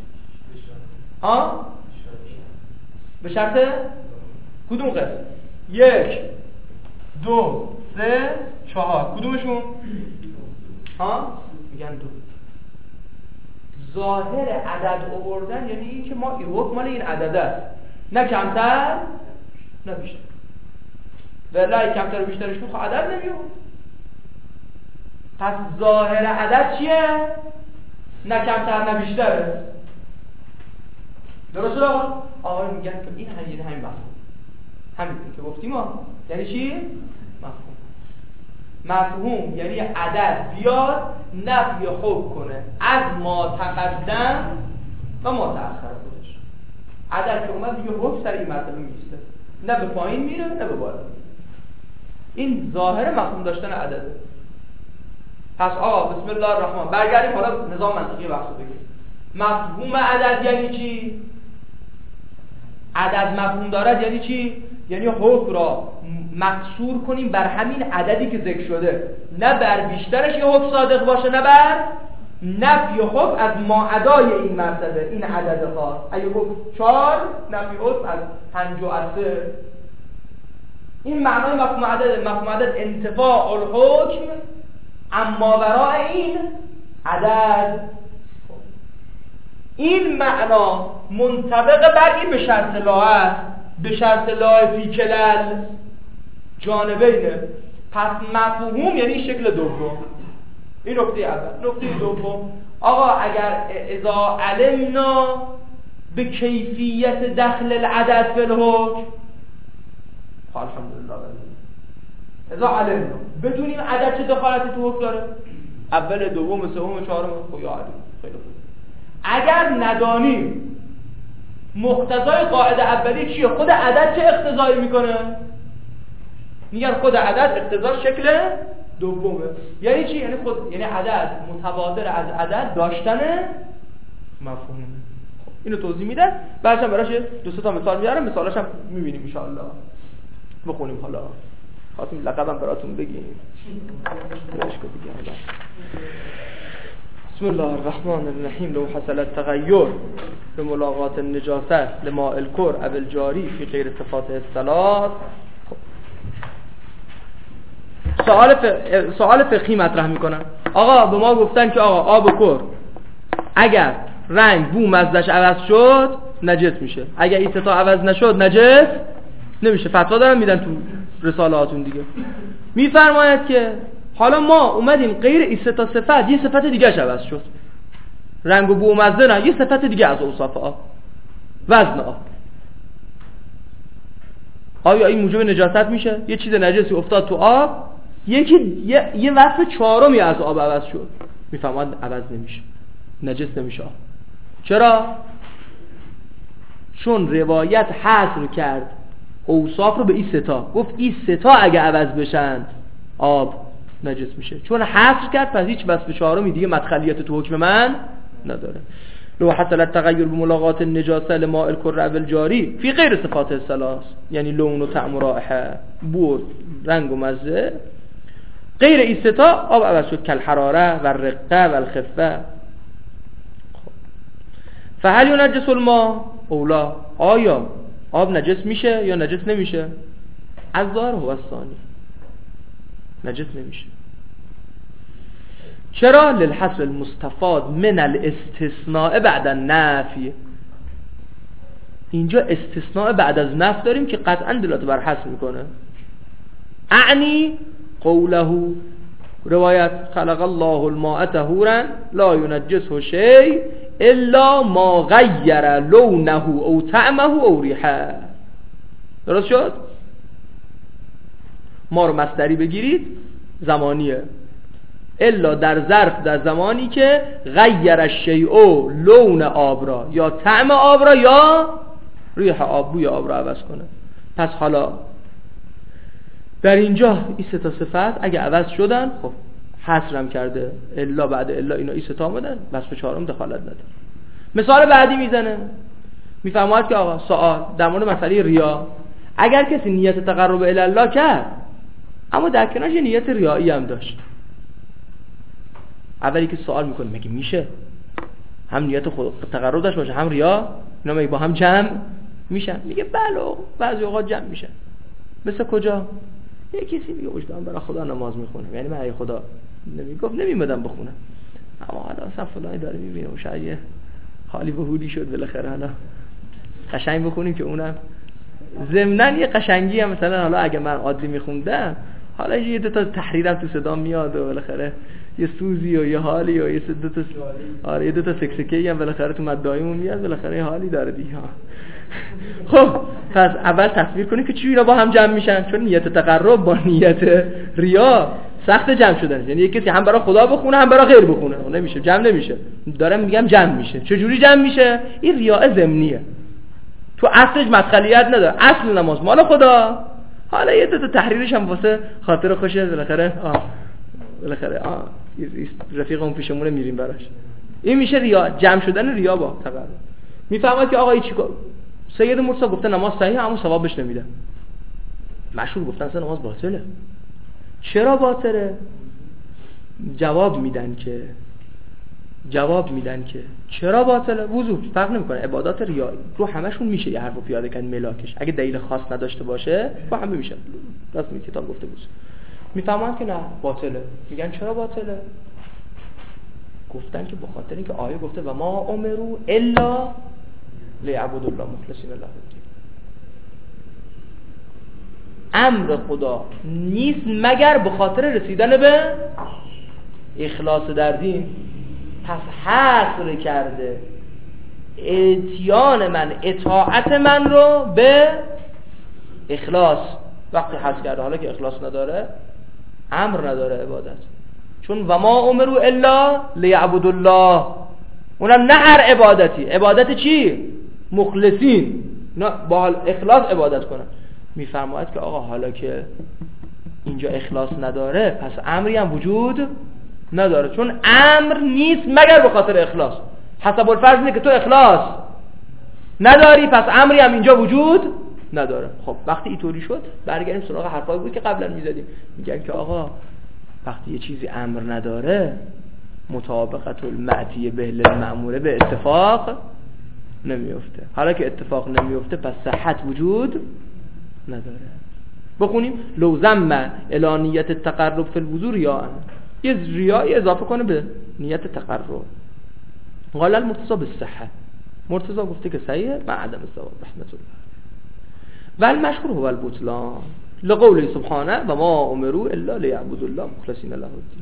ها؟ به شرط کدوم قسم؟ 1 2 3 4 کدومشون؟ ها؟ میگن 2. ظاهر عدد آوردن یعنی این که ما این حکم مال این عدد است، نه کمتر نه بیشتر. ولی کمتر و بیشترش تو عدد نمیاد. پس ظاهر عدد چیه؟ نه کمتر نه بیشتره. درسته؟ آقا میگن که این همین مفهوم، همین که گفتیم ما یعنی چی؟ مفهوم یعنی عدد بیاد نفی حکم کنه از ما تقدم و ما تأخر خودش. عدد که اومد دیگه حکم سر این مرتبه میسته، نه به پایین میره نه به بالا. این ظاهر مفهوم داشتن عدده. پس آقا بسم الله الرحمن، برگردیم حالا نظام منطقی بحثو بگیم. مفهوم عدد یعنی چی؟ عدد مفهوم دارد یعنی چی؟ یعنی حکم را مقصور کنیم بر همین عددی که ذکر شده، نه بر بیشترش یه حکم صادق باشه، نه بر نفی حکم از ماعدای این مرتبه، این عدد خاص. اگه گفت 4 نفی حکم از 5 و از 3. این معنای مفهوم عدد. مفهوم عدد انتفاع الحکم اما وراء این عدد. این معنا منطبق بر این به شرط لا است، به شرط لا فی کلل جانبینه. پس مفهوم یعنی شکل دوم. این نکته اول. نکته دوم، آقا اگر اذا علمنا به کیفیت دخل العدد فی الحکم، الحمدلله اذا علمنا بدونیم عدد چه دخالتی تو حکم داره، اول دوم سوم چهارم خویا علم. خیلی خوب. اگر ندانیم مقتضای قاعده اولی چیه، خود عدد چه اقتضایی میکنه، میگن خود عدد اقتضا شکل دومه. یعنی چی؟ یعنی خود، یعنی عدد متبادر از عدد داشتن مفهوم. اینو توضیح میده. بعدش هم براش 2 تا مثال میارم، مثالاش هم میبینیم ان شاء الله. بخونیم حالا. خواستیم لقبم براتون بگیم. اشکو دیگه حالا. بسم الله الرحمن الرحیم. لو حصل التغیر بملاقات النجاست لماء الكر او الجاری فی غیر صفات الصلاة. سوال فقهی مطرح میکنن. آقا به ما گفتن که آقا آب و کر اگر رنگ بو مزدش عوض شد نجس میشه، اگر این ستا عوض نشد نجس نمیشه. فتوا دارن میدن تو رسالهاتون دیگه. میفرماید که حالا ما اومدیم غیر این سه تا صفت یه صفت دیگه عوض شد، رنگ و بو و مزه نه، یه صفت دیگه از اوصاف آب، وزن آب. آیا این موجب نجاست میشه؟ یه چیز نجسی افتاد تو آب، یه وصف چهارمی از آب عوض شد، میفهمید عوض نمیشه، نجس نمیشه آب. چرا؟ چون روایت حصر کرد اوصاف رو به این ستا، گفت این ستا اگه عوض بشن آب نجس میشه. چون حصر کرد پس هیچ وصف چهارمی دیگه مدخلیت تو حکم من نداره. لو حصل التغیر بملاقات النجاسه لماء الكر او الجاری فی غیر صفات الثلاث، یعنی لون و طعم و رائحه، بو، رنگ و مزه، غیر این ستا آب عوض شد، کل حراره و الرقه و الخفه. فهل ينجس الماء اولا، آیا آب نجس میشه یا نجس نمیشه؟ از ظاهر هو الثانی، نجس نمیشه. چرا؟ للحصر المستفاد من الاستثناء بعد النفی. اینجا استثناء بعد از نفی داریم که قطعا دلالت بر حصر میکنه. اعنی قوله روایت خلق الله الماء طهورا لا ينجسه شيء الا ما غیر لونه او طعمه او ریحه. درست شد؟ ما رو مصدری بگیرید زمانیه، الا در ظرف در زمانی که غیر الشیء لون آب را یا طعم آب را یا ریح آب، بوی آب را عوض کنه. پس حالا در اینجا این سه تا صفت اگه عوض شدن، خب حصرم کرده الا بعد الا اینا این سه تا آمدن، وصف چهارم دخالت نداره. مثال بعدی میزنه، میفرماید که آقا سوال در مورد مسئله ریا، اگر کسی نیت تقرب الی الله کرد اما در کنارش یه نیت ریایی هم داشت، اولی که سوال میکنه مگه میشه هم نیت خود تقرب داشت باشه هم ریا، اینا مگه با هم جمع میشن؟ میگه بله بعضی اوقات جمع میشن. مثل کجا؟ یه کسی میگه وجدان برای خدا نماز میخونه، یعنی من ای خدا نمیگفت نمیمدم بخونم، اما حالا اصلا فلانی داره میبینه و شاید یه حالی به حولی شد بالاخره حالا قشنگ بخونیم که اونم ضمناً یه قشنگی هم مثلا حالا اگه من عادی میخوندم حالا یه دو تا تحریرم تو صدا میاد و بالاخره یه سوزی و یه حالی و یه دو تا آره یه دو تا سکسکه‌ای هم بالاخره تو مدایمون میاد، بالاخره یه حالی داره دیگه. خب پس اول تصویر کنید که چی اینا با هم جمع میشن، چون نیت تقرب با نیت ریا سخت جمع شدن، یعنی یکی کسی هم برای خدا بخونه هم برای غیر بخونه، اون نمیشه، جمع نمیشه. دارم میگم جمع میشه. چه جوری جمع میشه؟ این ریا ضمنیه، تو اصلش مدخلیت نداره، اصل نماز مال خدا، حالا یه دو تا تحریرش هم واسه خاطر خوشه بالاخره رفیقمون پیشمونه میریم براش. این میشه ریا، جمع شدن ریا با تقرب. میفهمید که آقا این چیکار؟ سید مرتضی گفته نماز صحیحه اما ثوابش نمیده. مشهور گفتن اصلا نماز باطله. چرا باطله؟ جواب میدن که چرا باطله؟ وضو فرق نمیکنه، عبادات ریایی رو همشون میشه یه حرفو پیاده کردن ملاکش، اگه دلیل خاص نداشته باشه با همه میشه. راست می کتاب گفته بود. میفهمن که نه باطله. میگن چرا باطله؟ گفتن که به خاطر اینکه آیه گفته و ما امروا الا لیعبدوا الله مخلصین له الدین. امر خدا نیست مگر به خاطر رسیدن به اخلاص در دین. پس حصر کرده اتیان من، اطاعت من رو به اخلاص. وقتی حصر کرده حالا که اخلاص نداره، امر نداره عبادت، چون و ما امروا الا لیعبدوا الله، اونم نه هر عبادتی. عبادت چی؟ مخلصین، نه با اخلاص عبادت کنن. میفرماید که آقا حالا که اینجا اخلاص نداره پس امری هم وجود نداره، چون امر نیست مگر به خاطر اخلاص. حسب الفرض اینه که تو اخلاص نداری پس امری هم اینجا وجود نداره. خب وقتی اینطوری شد برگردیم سراغ حرفایی بود که قبلا میزدیم. میگن که آقا وقتی یه چیزی امر نداره، مطابقت المعتی به المأموره به اتفاق نمیفته. حالا که اتفاق نمیفته پس صحت وجود نداره. بخونیم لو ذم الی نیت التقرب فی الوضوء ریاء، یه ریایی اضافه کنه به نیت تقرب. قال المرتضی بالصحه، مرتضی گفته که صحیحه مع عدم الثواب رحمت الله. و المشهور هو البطلان، لقوله سبحانه و ما امروا الا لیعبدوا الله مخلصین له الدین.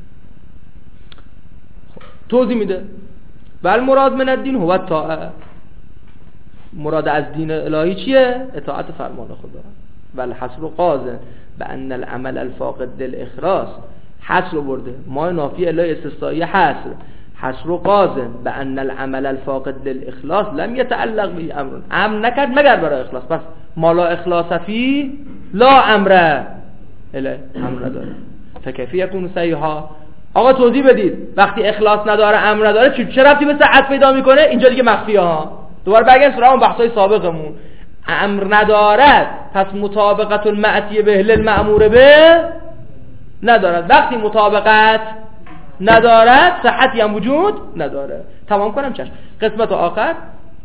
توضیح میده بل مراد من الدین هو الطاعه، مراد از دین الهی چیه؟ اطاعت فرمان خدا. ول حصر قاضن بان العمل الفاقد للاخلاص، حصر برده ما نافی الهی استثنایی حصر قاضن بان العمل الفاقد للاخلاص لم يتعلق به امر نکرد مگر برای اخلاص، پس ما لا اخلاص فی لا امر اله، امر نداره. فکیف یکون صحیحا، آقا توضیح بدید وقتی اخلاص نداره امر نداره چه ربطی به صحت پیدا میکنه؟ اینجا دیگه مخفیه ها. دوباره برگردیم سراغ اون بحثای سابقمون. امر ندارد پس مطابقت المعتی به للمأمور به ندارد، وقتی مطابقت ندارد صحتی هم وجود نداره. تمام کنم چشم. قسمت آخر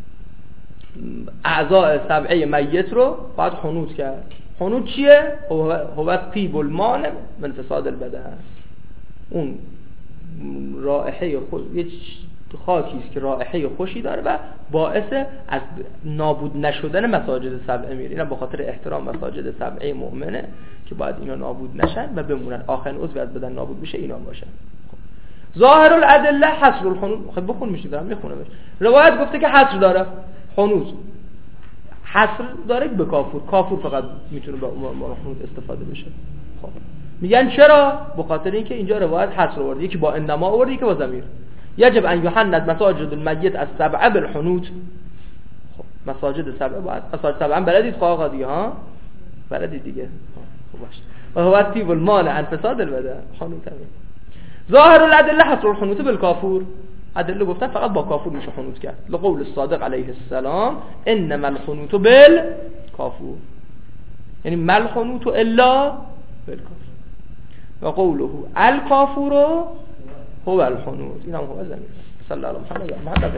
اعضاء سبعه میت رو باید خنوط کرد. خنوط چیه؟ هو طیب المانع من فساد البدن، اون رائحه یه خاکی است که رائحه خوشی داره و باعث از نابود نشدن مساجد سبعه میره. اینا به خاطر احترام مساجد سبعه مؤمنه که باید اینا نابود نشن و بمونن، آخرین عضو از بدن نابود میشه اینا باشن. ظاهر الادله حصر الحنوط. خب بخون میشه دارم میخونمش. روایت گفته که حصر داره حنوط، حصر داره به کافور فقط میتونه با حنوط استفاده بشه. خب میگن چرا؟ به خاطر اینکه اینجا روایت حصر آورده، یکی با انما آورده یکی با ضمیر. یجب ان یحنط مساجد المیت از سبعه بالحنوط. خب مساجد سبعه باید مساجد سبعه هم بلدید آقا دیگه ها، بلدید دیگه. خب باشه. و هو الطیب المانع عن فساد البدن، حنوط همین. ظاهر الادله حصر الحنوط بالکافور، ادله گفتن فقط با کافور میشه حنوط کرد. لقول الصادق علیه السلام انما الحنوط بالکافور، یعنی مل حنوط الا بالکافور. و قوله الکافور هو الحنوط، این هم هو زمین. صلی الله علیه و محمد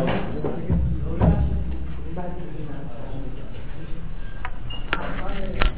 بفرمایید.